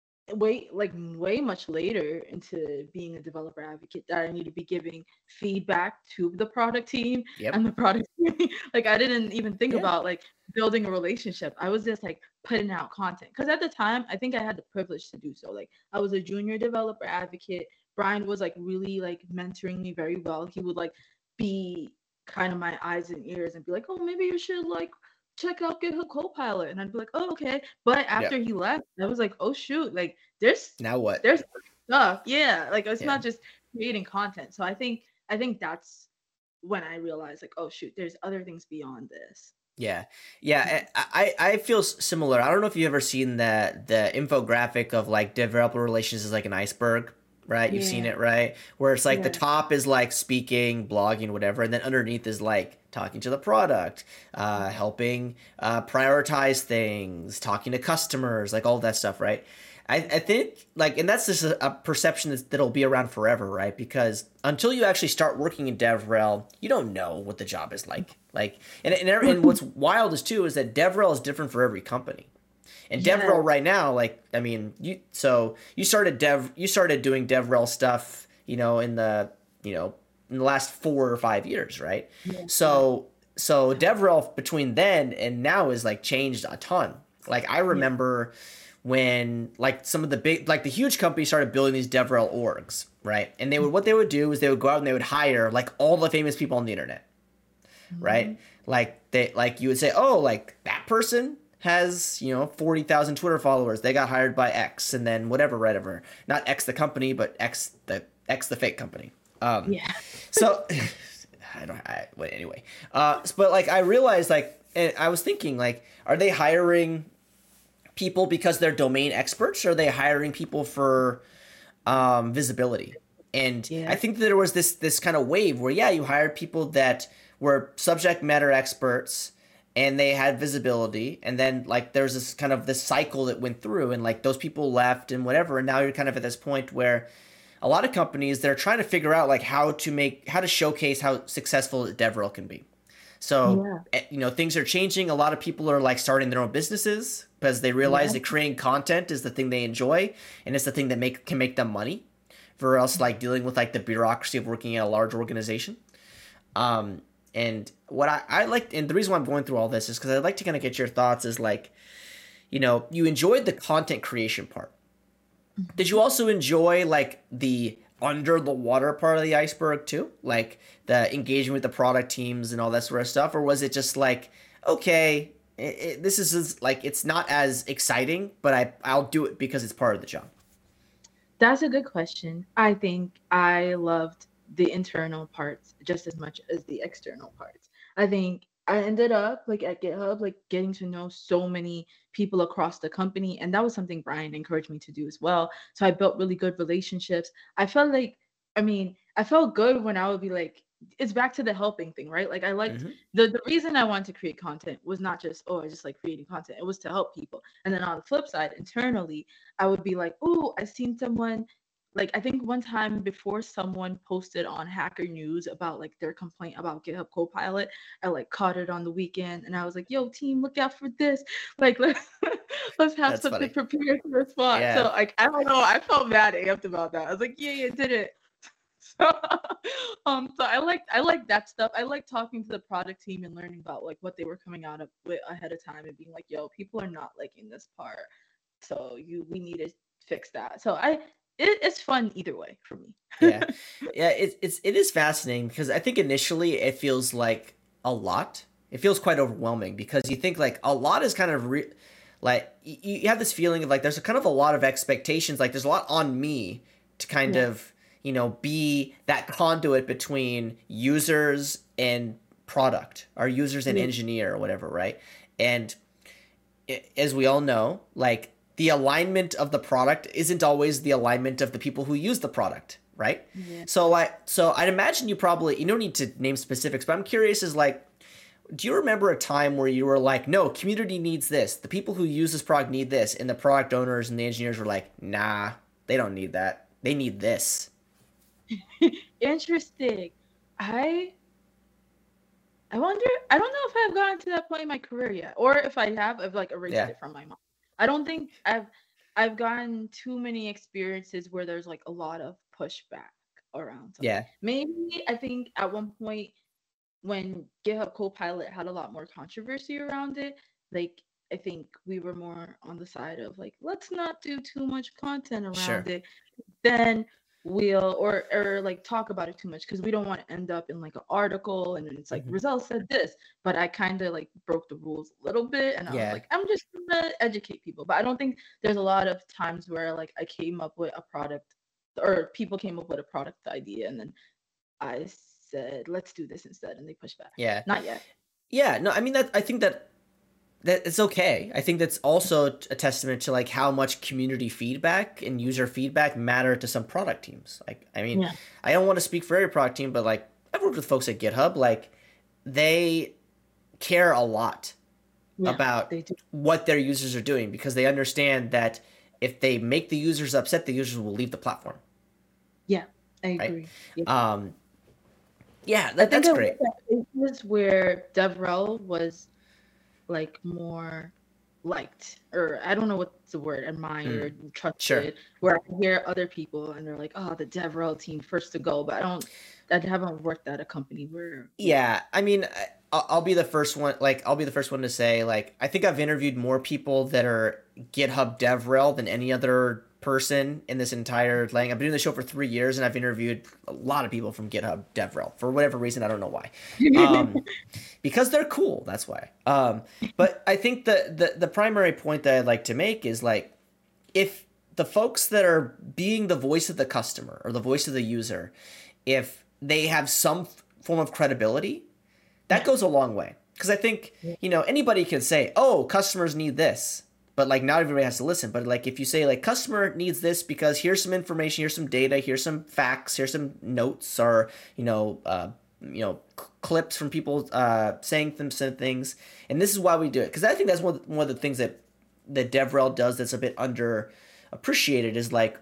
way like way much later into being a developer advocate that I need to be giving feedback to the product team Yep. and the product team. Like I didn't even think Yeah. about like building a relationship. I was just like putting out content because at the time I think I had the privilege to do so. Like I was a junior developer advocate. Brian was like really like mentoring me very well. He would like be kind of my eyes and ears and be like, oh, maybe you should like check out GitHub Copilot. And I'd be like, oh, okay. But Yeah. after he left, I was like, oh shoot, like there's Now what? there's stuff. Yeah. Like it's Yeah. not just creating content. So I think I think that's when I realized like, oh shoot, there's other things beyond this. Yeah, yeah, I, I I feel s- similar. I don't know if you've ever seen the the infographic of like developer relations is like an iceberg, right? You've seen Yeah. it, right? Where it's like the Yeah. top is like speaking, blogging, whatever, and then underneath is like talking to the product, uh, helping uh, prioritize things, talking to customers, like all that stuff, right? I, I think like, and that's just a, a perception that's, that'll be around forever, right? Because until you actually start working in DevRel, you don't know what the job is like. Like, and and, and what's wild is too is that DevRel is different for every company. And Yeah. DevRel right now, like, I mean, you so you started Dev, you started doing DevRel stuff, you know, in the you know in the last four or five years, right? Yeah. So so DevRel between then and now is like changed a ton. Like I Yeah. remember when like some of the big like the huge companies started building these DevRel orgs, right? And they would what they would do is they would go out and they would hire like all the famous people on the internet, Mhm. right? Like they like you would say, oh, like that person has you know forty thousand Twitter followers. They got hired by X, and then whatever, whatever. Not X the company, but X the X the fake company. Um, Yeah. so I don't. I, well, anyway, uh, but like I realized, like and I was thinking, like, are they hiring people because they're domain experts, or are they hiring people for um, visibility? And I Yeah. think that there was this this kind of wave where yeah, you hired people that were subject matter experts and they had visibility, and then like there's this kind of this cycle that went through, and like those people left and whatever, and now you're kind of at this point where a lot of companies they're trying to figure out like how to make how to showcase how successful DevRel can be. So Yeah. eh, you know things are changing. A lot of people are like starting their own businesses because they realize Yeah. that creating content is the thing they enjoy, and it's the thing that make can make them money. For us, like dealing with like the bureaucracy of working at a large organization. Um, and what I, I like, and the reason why I'm going through all this is because I'd like to kind of get your thoughts. Is like, you know, you enjoyed the content creation part. Did you also enjoy like the under the water part of the iceberg too, like the engagement with the product teams and all that sort of stuff, or was it just like, okay, it, it, this is like it's not as exciting, but I I'll do it because it's part of the job. That's a good question. I think I loved the internal parts just as much as the external parts. I think I ended up like at GitHub, like getting to know so many people across the company. And that was something Brian encouraged me to do as well. So I built really good relationships. I felt like, I mean, I felt good when I would be like, it's back to the helping thing, right? Like I liked Mm-hmm. the the reason I wanted to create content was not just, oh, I just like creating content. It was to help people. And then on the flip side, internally, I would be like, oh, I seen someone like I think one time before someone posted on Hacker News about like their complaint about GitHub Copilot, I like caught it on the weekend and I was like, yo, team, look out for this. Like let's let's have That's something funny. prepared to respond. So Yeah. like I don't know, I felt mad amped about that. I was like, yeah, yeah, did it. So, um, so I liked I liked that stuff. I like talking to the product team and learning about like what they were coming out of with ahead of time and being like, yo, people are not liking this part. So you we need to fix that. So I it, it's fun either way for me. Yeah, yeah. It, it's it is fascinating because I think initially it feels like a lot. It feels quite overwhelming because you think like a lot is kind of re- like you, you have this feeling of like there's a kind of a lot of expectations. Like there's a lot on me to kind Yeah. of you know, be that conduit between users and product, or users and Yeah. engineer or whatever, right? And as we all know, like the alignment of the product isn't always the alignment of the people who use the product, right? Yeah. So I so I'd imagine you probably, you don't need to name specifics, but I'm curious is like, do you remember a time where you were like, no, community needs this, the people who use this product need this, and the product owners and the engineers were like, nah, they don't need that, they need this? Interesting. I I wonder, I don't know if I've gotten to that point in my career yet, or if I have, I've like erased Yeah, it from my mind. I don't think I've I've gotten too many experiences where there's like a lot of pushback around something. yeah, Maybe I think at one point when GitHub Copilot had a lot more controversy around it, like I think we were more on the side of like, let's not do too much content around sure, it, then we'll or or like talk about it too much because we don't want to end up in like an article and then it's like hmm, Rizal said this, but I kind of like broke the rules a little bit and I was yeah, like, I'm just gonna educate people. But I don't think there's a lot of times where like I came up with a product or people came up with a product idea and then I said, let's do this instead, and they pushed back. yeah, Not yet. yeah. No, I mean that. I think that that it's okay. I think that's also a testament to like how much community feedback and user feedback matter to some product teams. Like, I mean, Yeah. I don't want to speak for every product team, but like I've worked with folks at GitHub, like they care a lot Yeah, about they do. what their users are doing because they understand that if they make the users upset, the users will leave the platform, Yeah, I right? agree. Yeah. Um, yeah, I that, think that's I was great. at places where DevRel was like more liked, or I don't know what's the word, Mm, admired, sure. trusted, where I hear other people and they're like, oh, the DevRel team first to go, but I don't, I haven't worked at a company where we, Yeah, I mean, I- I'll, I'll be the first one. Like, I'll be the first one to say, like, I think I've interviewed more people that are GitHub DevRel than any other person in this entire thing. I've been doing the show for three years, and I've interviewed a lot of people from GitHub DevRel for whatever reason. I don't know why. Um, because they're cool. That's why. Um, but I think the, the the primary point that I'd like to make is like, if the folks that are being the voice of the customer or the voice of the user, if they have some f- form of credibility, that yeah, goes a long way. Because I think, yeah, you know, anybody can say, oh, customers need this. But like not everybody has to listen. But like if you say like customer needs this because here's some information, here's some data, here's some facts, here's some notes or, you know, uh, you know, c- clips from people uh, saying them some things. And this is why we do it. Because I think that's one of, the, one of the things that, that DevRel does that's a bit underappreciated is like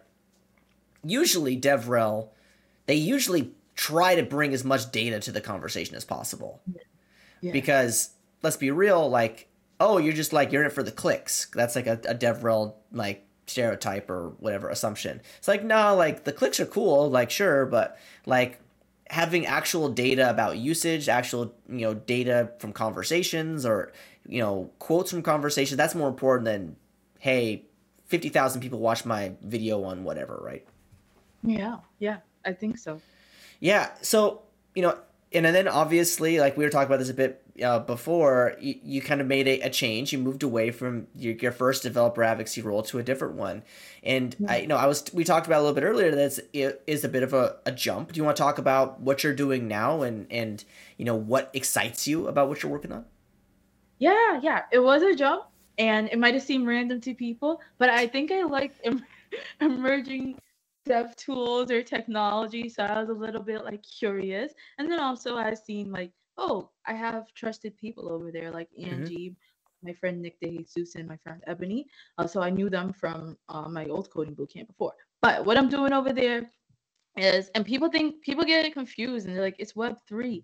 usually DevRel, they usually try to bring as much data to the conversation as possible yeah, because let's be real, like, oh, you're just like you're in it for the clicks. That's like a, a DevRel like stereotype or whatever assumption. It's like no, like the clicks are cool, like sure, but like having actual data about usage, actual you know data from conversations or you know quotes from conversations, that's more important than hey, fifty thousand people watch my video on whatever, right? yeah, yeah, I think so. Yeah. So, you know, and then obviously, like we were talking about this a bit uh, before, you, you kind of made a, a change. You moved away from your, your first developer advocacy role to a different one. And Yeah. I, you know, I was, we talked about a little bit earlier that it is a bit of a, a jump. Do you want to talk about what you're doing now and, and, you know, what excites you about what you're working on? Yeah, yeah, it was a jump, and it might have seemed random to people, but I think I liked em- emerging dev tools or technology, so I was a little bit like curious. And then also I've seen like, oh, I have trusted people over there, like Mm-hmm. Angie, my friend Nick DeJesus, and my friend Ebony. Uh, so I knew them from uh, my old coding bootcamp before. But what I'm doing over there is, and people think people get it confused and they're like it's web three.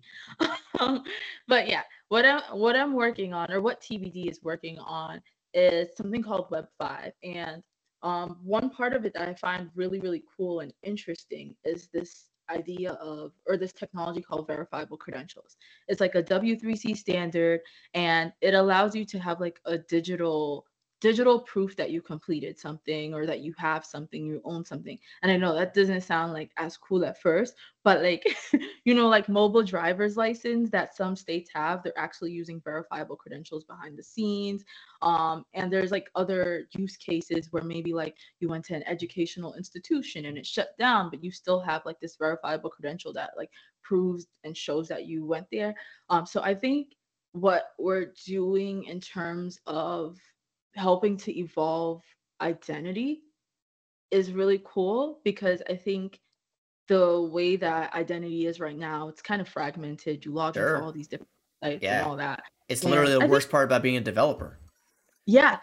But yeah, what i'm what i'm working on, or what TBD is working on, is something called web five. And um one part of it that I find really really cool and interesting is this idea of, or this technology called verifiable credentials. It's like a W three C standard, and it allows you to have like a digital digital proof that you completed something or that you have something, you own something. And I know that doesn't sound like as cool at first, but like, you know, like mobile driver's license that some states have, they're actually using verifiable credentials behind the scenes. Um, and there's like other use cases where maybe like you went to an educational institution and it shut down, but you still have like this verifiable credential that like proves and shows that you went there. Um, so I think what we're doing in terms of helping to evolve identity is really cool because I think the way that identity is right now, it's kind of fragmented. You log into Sure. all these different sites and Yeah. all that. It's And literally the I worst think, part about being a developer. yeah.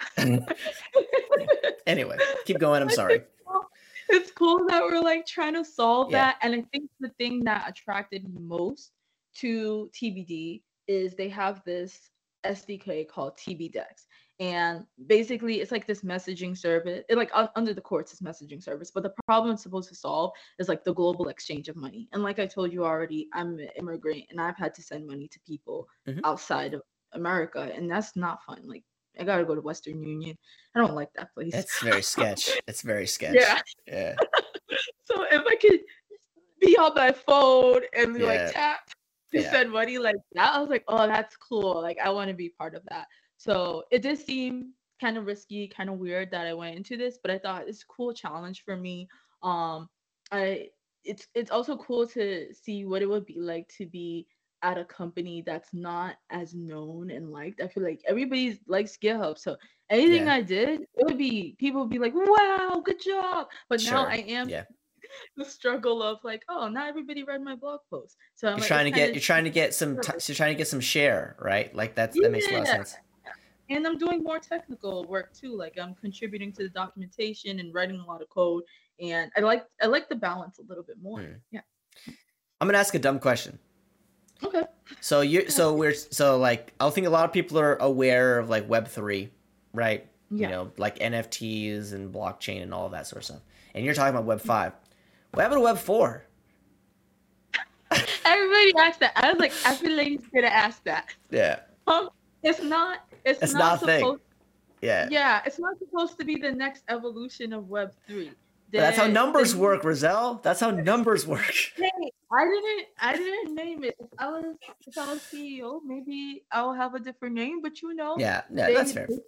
Anyway, keep going. I'm I sorry. think so- it's cool that we're like trying to solve Yeah. that. And I think the thing that attracted me most to T B D is they have this S D K called T B Dex. And basically, it's like this messaging service. It like un- under the courts, this messaging service. But the problem it's supposed to solve is like the global exchange of money. And like I told you already, I'm an immigrant and I've had to send money to people Mhm. outside of America, and that's not fun. Like I gotta go to Western Union. I don't like that place. It's very sketch. It's very sketch. Yeah. Yeah. So if I could be on my phone and be Yeah. like tap to Yeah. send money like that, I was like, oh, that's cool. Like I want to be part of that. So it did seem kind of risky, kind of weird that I went into this, but I thought it's a cool challenge for me. Um, I it's it's also cool to see what it would be like to be at a company that's not as known and liked. I feel like everybody likes GitHub, so anything Yeah. I did, it would be people would be like, "Wow, good job!" But now Sure. I am Yeah. the struggle of like, oh, not everybody read my blog post. So I'm You're like, trying to it's get kind you're of trying to get some t- you're trying to get some share, right? Like that's that makes a lot of yeah. sense. And I'm doing more technical work too. Like I'm contributing to the documentation and writing a lot of code. And I like I like the balance a little bit more. Hmm. Yeah. I'm gonna ask a dumb question. Okay. So you so we're so like I think a lot of people are aware of like Web three, right? Yeah. You know, like N F Ts and blockchain and all of that sort of stuff. And you're talking about Web five. What happened to Web four? Everybody asked that. I was like, every lady's gonna ask that. Yeah. Um, it's not. It's, It's not, not a thing. supposed. Yeah. Yeah, it's not supposed to be the next evolution of Web three. But that's how The- numbers the- work, Roselle. That's how numbers work. Hey, I didn't. I didn't name it. If I was, if I was C E O, maybe I'll have a different name. But you know, Yeah, yeah, they- that's fair. they-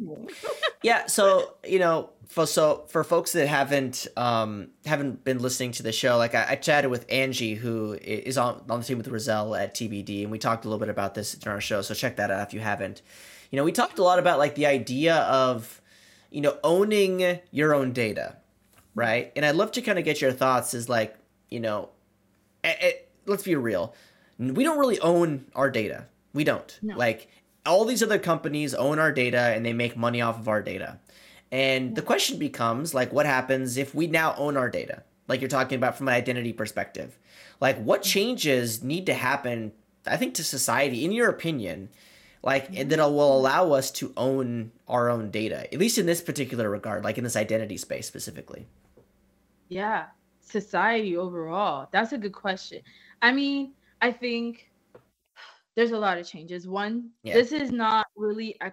Yeah, so you know, for so for folks that haven't um haven't been listening to the show, like I, I chatted with Angie, who is on on the team with Roselle at T B D, and we talked a little bit about this in our show. So check that out if you haven't. You know, we talked a lot about like the idea of, you know, owning your own data, right? And I'd love to kind of get your thoughts. Is like, you know, it, it, let's be real, we don't really own our data. We don't. No. Like all these other companies own our data and they make money off of our data. And the question becomes like, what happens if we now own our data? Like you're talking about from an identity perspective, like what changes need to happen, I think, to society, in your opinion, like that will allow us to own our own data, at least in this particular regard, like in this identity space specifically. Yeah, society overall. That's a good question. I mean, I think there's a lot of changes. One, Yeah. this is not really ex-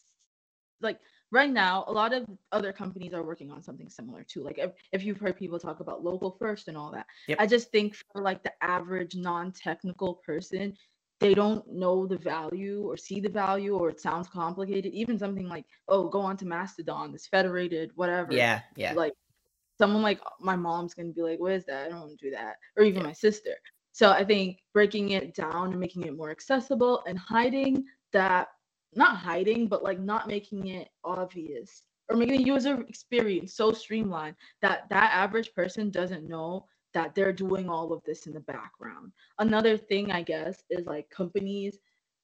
like right now. A lot of other companies are working on something similar too. Like if, if you've heard people talk about local first and all that. Yep. I just think for like the average non-technical person, they don't know the value or see the value, or it sounds complicated. Even something like, oh, go on to Mastodon, this federated, whatever. Yeah, yeah. Like someone like my mom's gonna be like, what is that? I don't want to do that. Or even Yeah. my sister. So I think breaking it down and making it more accessible and hiding that, not hiding, but like not making it obvious, or making the user experience so streamlined that that average person doesn't know that they're doing all of this in the background. Another thing, I guess, is like companies.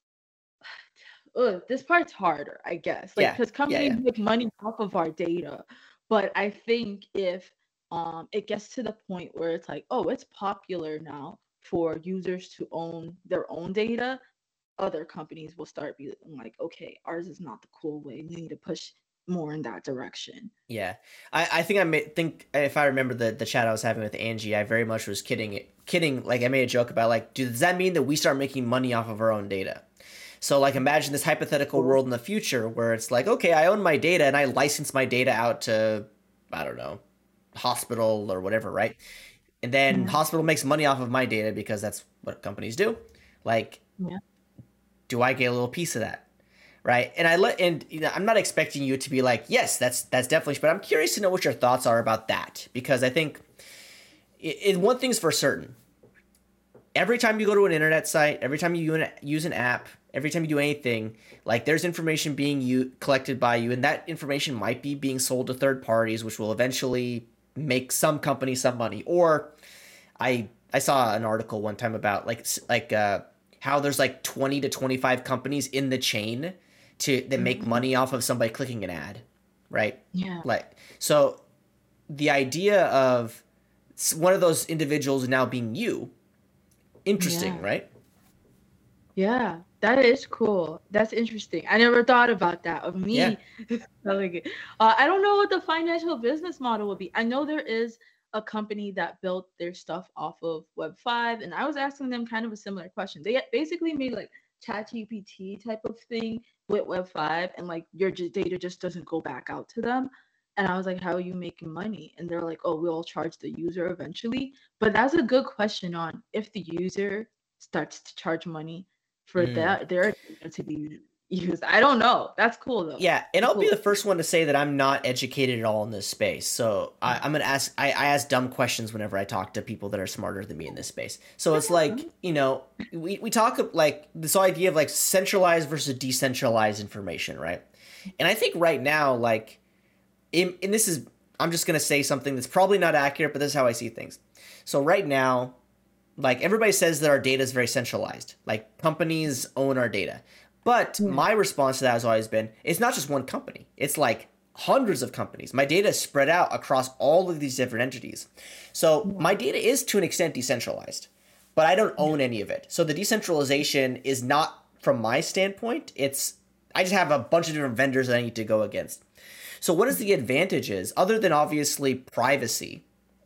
Ugh, this part's harder, I guess. Like Yeah, because yeah, companies yeah. make money off of our data. But I think if um it gets to the point where it's like, oh, it's popular now for users to own their own data, other companies will start being like, okay, ours is not the cool way. We need to push more in that direction. Yeah, I, I think I may, think if I remember the, the chat I was having with Angie, I very much was kidding. Kidding, like I made a joke about like, dude, does that mean that we start making money off of our own data? So like imagine this hypothetical world in the future where it's like, okay, I own my data and I license my data out to, I don't know, hospital or whatever, right? And then Yeah. hospital makes money off of my data because that's what companies do. Like, Yeah. do I get a little piece of that? Right. And I let, and you know, I'm not expecting you to be like, yes, that's, that's definitely, but I'm curious to know what your thoughts are about that, because I think it, it, one thing's for certain. Every time you go to an internet site, every time you use an app, every time you do anything, like there's information being you collected by you, and that information might be being sold to third parties, which will eventually make some company some money. Or I I saw an article one time about like like uh, how there's like twenty to twenty-five companies in the chain to that make Mhm. money off of somebody clicking an ad, right? Yeah. Like so, the idea of one of those individuals now being you, interesting, Yeah. right? Yeah. That is cool. That's interesting. I never thought about that of Yeah. me selling it. Uh, I don't know what the financial business model would be. I know there is a company that built their stuff off of Web five, and I was asking them kind of a similar question. They basically made like ChatGPT type of thing with Web five, and like your j- data just doesn't go back out to them. And I was like, how are you making money? And they're like, oh, we'll charge the user eventually. But that's a good question on if the user starts to charge money for Mm. that their data to be used. I don't know. That's cool though. Yeah, and I'll be Cool. the first one to say that I'm not educated at all in this space. So I, I'm gonna ask. I, I ask dumb questions whenever I talk to people that are smarter than me in this space. So it's like, you know, we, we talk of like this idea of like centralized versus decentralized information, right? And I think right now, like, in, and this is, I'm just gonna say something that's probably not accurate, but this is how I see things. So right now, like everybody says that our data is very centralized. Like companies own our data. But Yeah. my response to that has always been, it's not just one company. It's like hundreds of companies. My data is spread out across all of these different entities. So my data is to an extent decentralized, but I don't own any of it. So the decentralization is not from my standpoint. It's, I just have a bunch of different vendors that I need to go against. So what is the advantages, other than obviously privacy,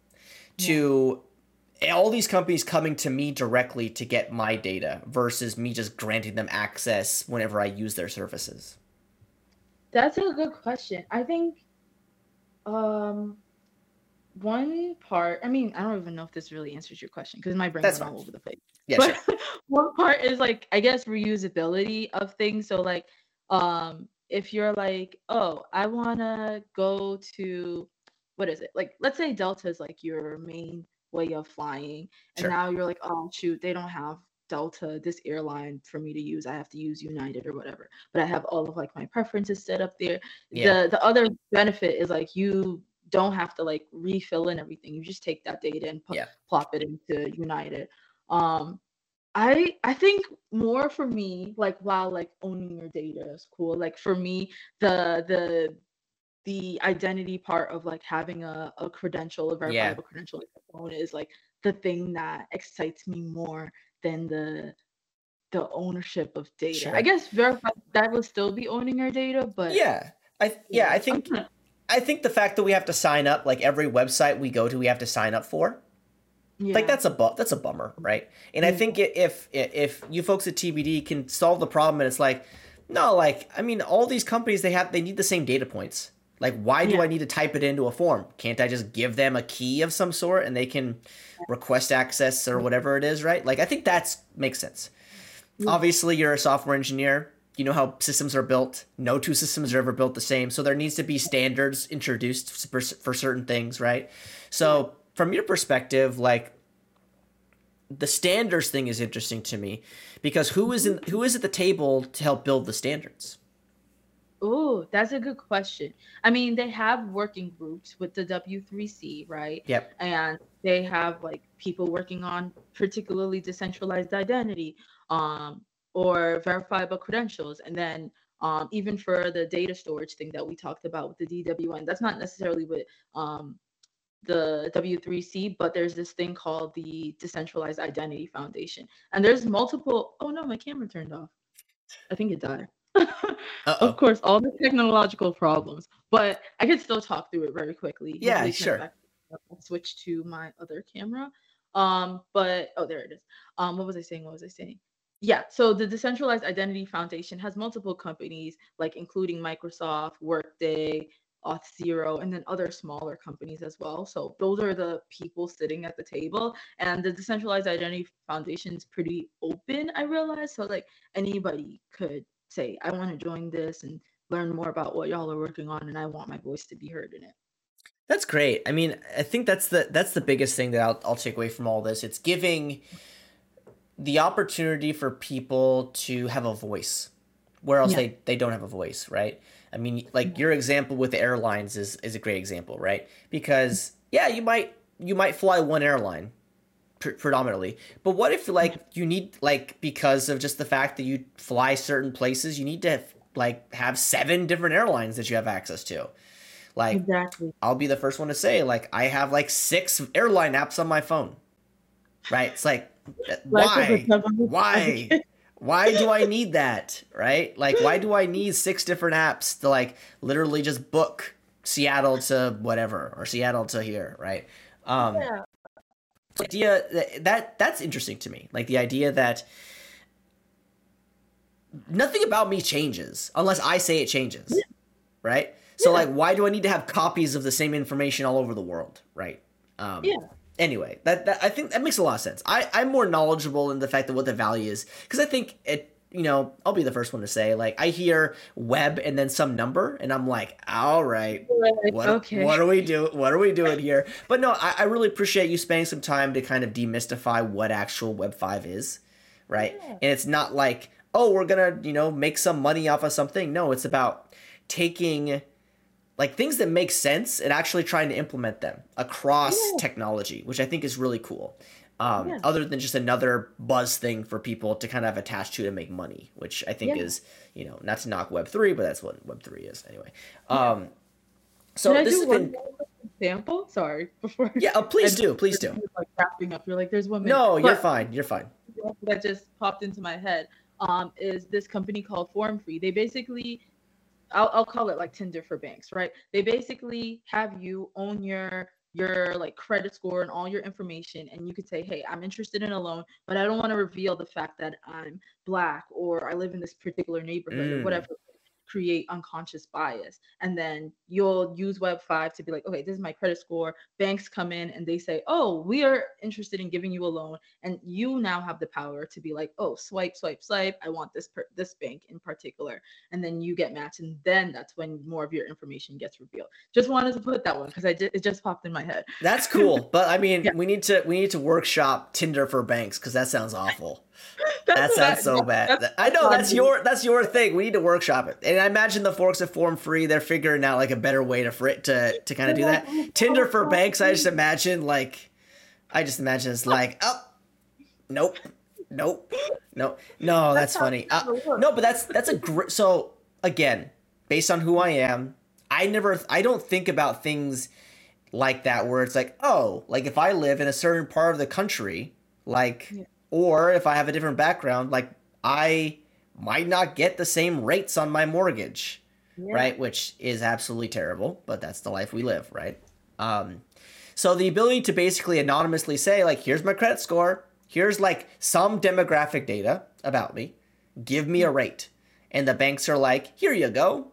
to all these companies coming to me directly to get my data versus me just granting them access whenever I use their services? That's a good question. I think um one part, I mean, I don't even know if this really answers your question because my brain That's went fine. all over the place. Yeah, But sure. one part is like, I guess, reusability of things. So like um if you're like, oh, I wanna go to, what is it? Like let's say Delta is like your main way of flying, and Sure. now you're like, oh shoot, they don't have Delta, this airline for me to use. I have to use United or whatever. But I have all of like my preferences set up there. Yeah. The the other benefit is like you don't have to like refill in everything. You just take that data and put Yeah. plop it into United. Um, I I think more for me, like while like owning your data is cool. Like for me, the the the identity part of like having a, a credential, a Yeah. verifiable credential like a phone is like the thing that excites me more than the the ownership of data. I Sure. guess verify that would still be owning your data, but Yeah. I yeah, I yeah, I'm think not, I think the fact that we have to sign up, like every website we go to, we have to sign up for, like yeah, that's a bu- that's a bummer, right? And I yeah, think i- if if you folks at T B D can solve the problem, and it's like, no, like I mean, all these companies they have they need the same data points. Like, why do yeah, I need to type it into a form? Can't I just give them a key of some sort and they can request access or whatever it is, right? Like, I think that's makes sense. yeah, Obviously, you're a software engineer. You know how systems are built. No two systems are ever built the same. So there needs to be standards introduced for, for certain things, right? So from your perspective, like the standards thing is interesting to me because who is in who is at the table to help build the standards? Oh, that's a good question. I mean, they have working groups with the W three C, right? Yep. And they have like people working on particularly decentralized identity, um, or verifiable credentials. And then um, even for the data storage thing that we talked about with the D W N, that's not necessarily with um, the W three C, but there's this thing called the Decentralized Identity Foundation. And there's multiple, oh no, my camera turned off. I think it died. Uh Of oh. course, all the technological problems, but I can still talk through it very quickly. Yeah. Hopefully, it turns Sure. back. I'll switch to my other camera. Um, but oh, there it is. Um, what was I saying? What was I saying? Yeah, so the Decentralized Identity Foundation has multiple companies, like including Microsoft, Workday, Auth0, and then other smaller companies as well. So those are the people sitting at the table. And the Decentralized Identity Foundation is pretty open, I realize. So like anybody could say, I want to join this and learn more about what y'all are working on, and I want my voice to be heard in it. That's great. I mean, I think that's the that's the biggest thing that I'll I'll take away from all this. It's giving the opportunity for people to have a voice where else Yeah. they, they don't have a voice, right? I mean, like your example with the airlines is is a great example, right? Because yeah, you might you might fly one airline pr- predominantly, but what if like you need like because of just the fact that you fly certain places, you need to like have seven different airlines that you have access to. Like Exactly. I'll be the first one to say like I have like six airline apps on my phone. Right? It's like Life is a why? tough one. Why? Why do I need that? Right? Like why do I need six different apps to like literally just book Seattle to whatever or Seattle to here, right? Um Yeah. the idea that, that that's interesting to me. Like the idea that nothing about me changes unless I say it changes. Right? So Yeah. like why do I need to have copies of the same information all over the world, right? Um Yeah. Anyway, that, that I think that makes a lot of sense. I, I'm more knowledgeable in the fact of what the value is because I think it. You know, I'll be the first one to say like I hear web and then some number and I'm like, all right, Like, what okay. what are we do? What are we doing here? But no, I, I really appreciate you spending some time to kind of demystify what actual Web five is, right? Yeah. And it's not like oh we're gonna you know make some money off of something. No, it's about taking like things that make sense and actually trying to implement them across Yeah. technology, which I think is really cool. Um, Yeah. Other than just another buzz thing for people to kind of attach to to make money, which I think Yeah. is, you know, not to knock Web three, but that's what Web three is anyway. Um, so Can I this do has one been, more example? Sorry, before yeah, oh, please I do, please do. like wrapping up. You're like, there's one minute. No, you're But fine, you're fine. that just popped into my head. Um, is this company called FormFree? They basically, I'll, I'll call it like Tinder for banks, right? They basically have you own your your like credit score and all your information, and you could say, hey, I'm interested in a loan, but I don't want to reveal the fact that I'm black or I live in this particular neighborhood or Mm. whatever, create unconscious bias. And then you'll use Web five to be like, okay, this is my credit score. Banks come in and they say, oh, we are interested in giving you a loan. And you now have the power to be like, oh, swipe, swipe, swipe. I want this per- this bank in particular. And then you get matched. And then that's when more of your information gets revealed. Just wanted to put that one because I did, it just popped in my head. That's cool, but I mean, Yeah. we need to we need to workshop Tinder for banks because that sounds awful. That That's sounds what so that- bad. that's I know what that's I'm your that's your thing. We need to workshop it, and I imagine the folks at Form Free they're figuring out like a better way to fr- to to kind of do that. Tinder for banks, I just imagine like, I just imagine it's like, oh, nope, nope, no, no, that's how funny. Uh, Tinder works. no, but that's that's a great. So again, based on who I am, I never, I don't think about things like that where it's like, oh, like if I live in a certain part of the country, like, Yeah. or if I have a different background, like I might not get the same rates on my mortgage, Yeah. right? Which is absolutely terrible, but that's the life we live, right? Um, so the ability to basically anonymously say, like, here's my credit score, here's like some demographic data about me, give me a rate, and the banks are like, here you go.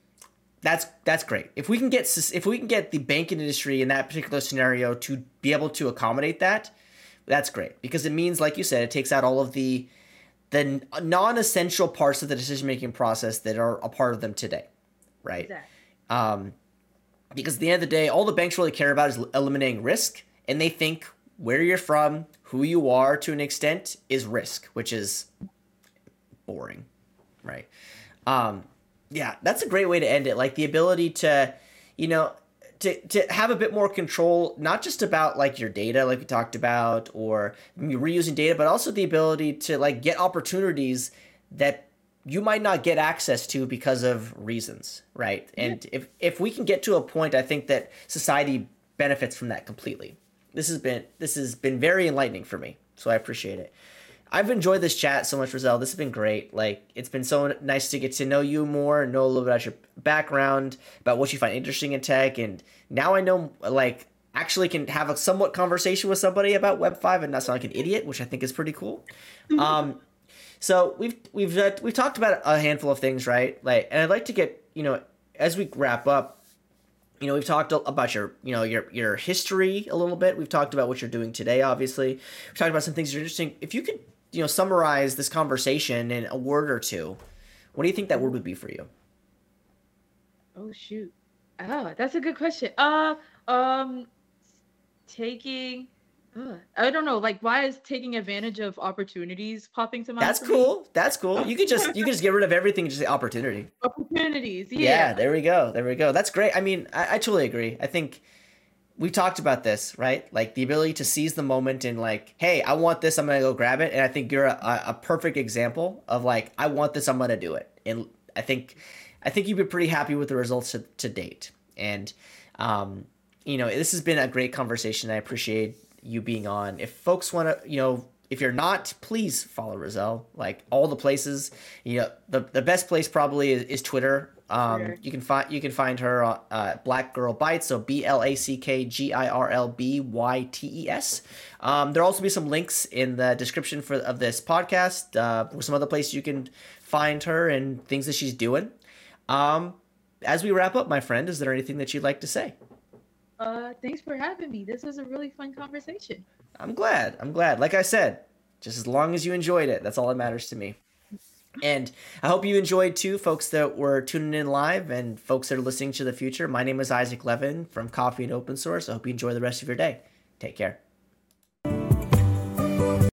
That's that's great. If we can get if we can get the banking industry in that particular scenario to be able to accommodate that, that's great because it means, like you said, it takes out all of the the non-essential parts of the decision-making process that are a part of them today, right? Exactly. Um, because at the end of the day, all the banks really care about is eliminating risk, and they think where you're from, who you are to an extent is risk, which is boring, right? Um, yeah, that's a great way to end it. Like the ability to, you know, to, to have a bit more control, not just about like your data, like we talked about, or reusing data, but also the ability to like get opportunities that you might not get access to because of reasons, right? And yeah. if if we can get to a point, I think that society benefits from that completely. This has been this has been very enlightening for me, so I appreciate it. I've enjoyed this chat so much, Roselle. This has been great. Like, it's been so nice to get to know you more, know a little bit about your background, about what you find interesting in tech, and now I know, like, actually can have a somewhat conversation with somebody about Web five and not sound like an idiot, which I think is pretty cool. Um, So we've we've uh, we've talked about a handful of things, right? Like, and I'd like to get, you know, as we wrap up, you know, we've talked about your, you know, your your history a little bit. We've talked about what you're doing today, obviously. We've talked about some things that are interesting. If you could, you know, summarize this conversation in a word or two, what do you think that word would be for you? Oh shoot. Oh, that's a good question. Uh, um, taking. Uh, I don't know. Like, why is taking advantage of opportunities popping to mind That's for me? cool. That's cool. You could just you could just get rid of everything and just say opportunity. Opportunities. Yeah, Yeah. there we go. There we go. That's great. I mean, I, I totally agree. I think we talked about this, right? Like the ability to seize the moment and like, hey, I want this, I'm gonna go grab it. And I think you're a, a perfect example of like, I want this, I'm gonna do it. And I think, I think you've been pretty happy with the results to, to date. And, um, you know, this has been a great conversation. I appreciate you being on. If folks want to, you know, if you're not, please follow Roselle. Like all the places, you know, the, the best place probably is, is Twitter. Um, Twitter. you can find you can find her on uh, Black Girl Bites, so B L A C K G I R L B Y T E S. Um, there'll also be some links in the description for of this podcast, uh, some other places you can find her and things that she's doing. Um, as we wrap up, my friend, is there anything that you'd like to say? Uh, thanks for having me. This was a really fun conversation. I'm glad. I'm glad. Like I said, just as long as you enjoyed it, that's all that matters to me. And I hope you enjoyed too, folks that were tuning in live and folks that are listening to the future. My name is Isaac Levin from Coffee and Open Source. I hope you enjoy the rest of your day. Take care.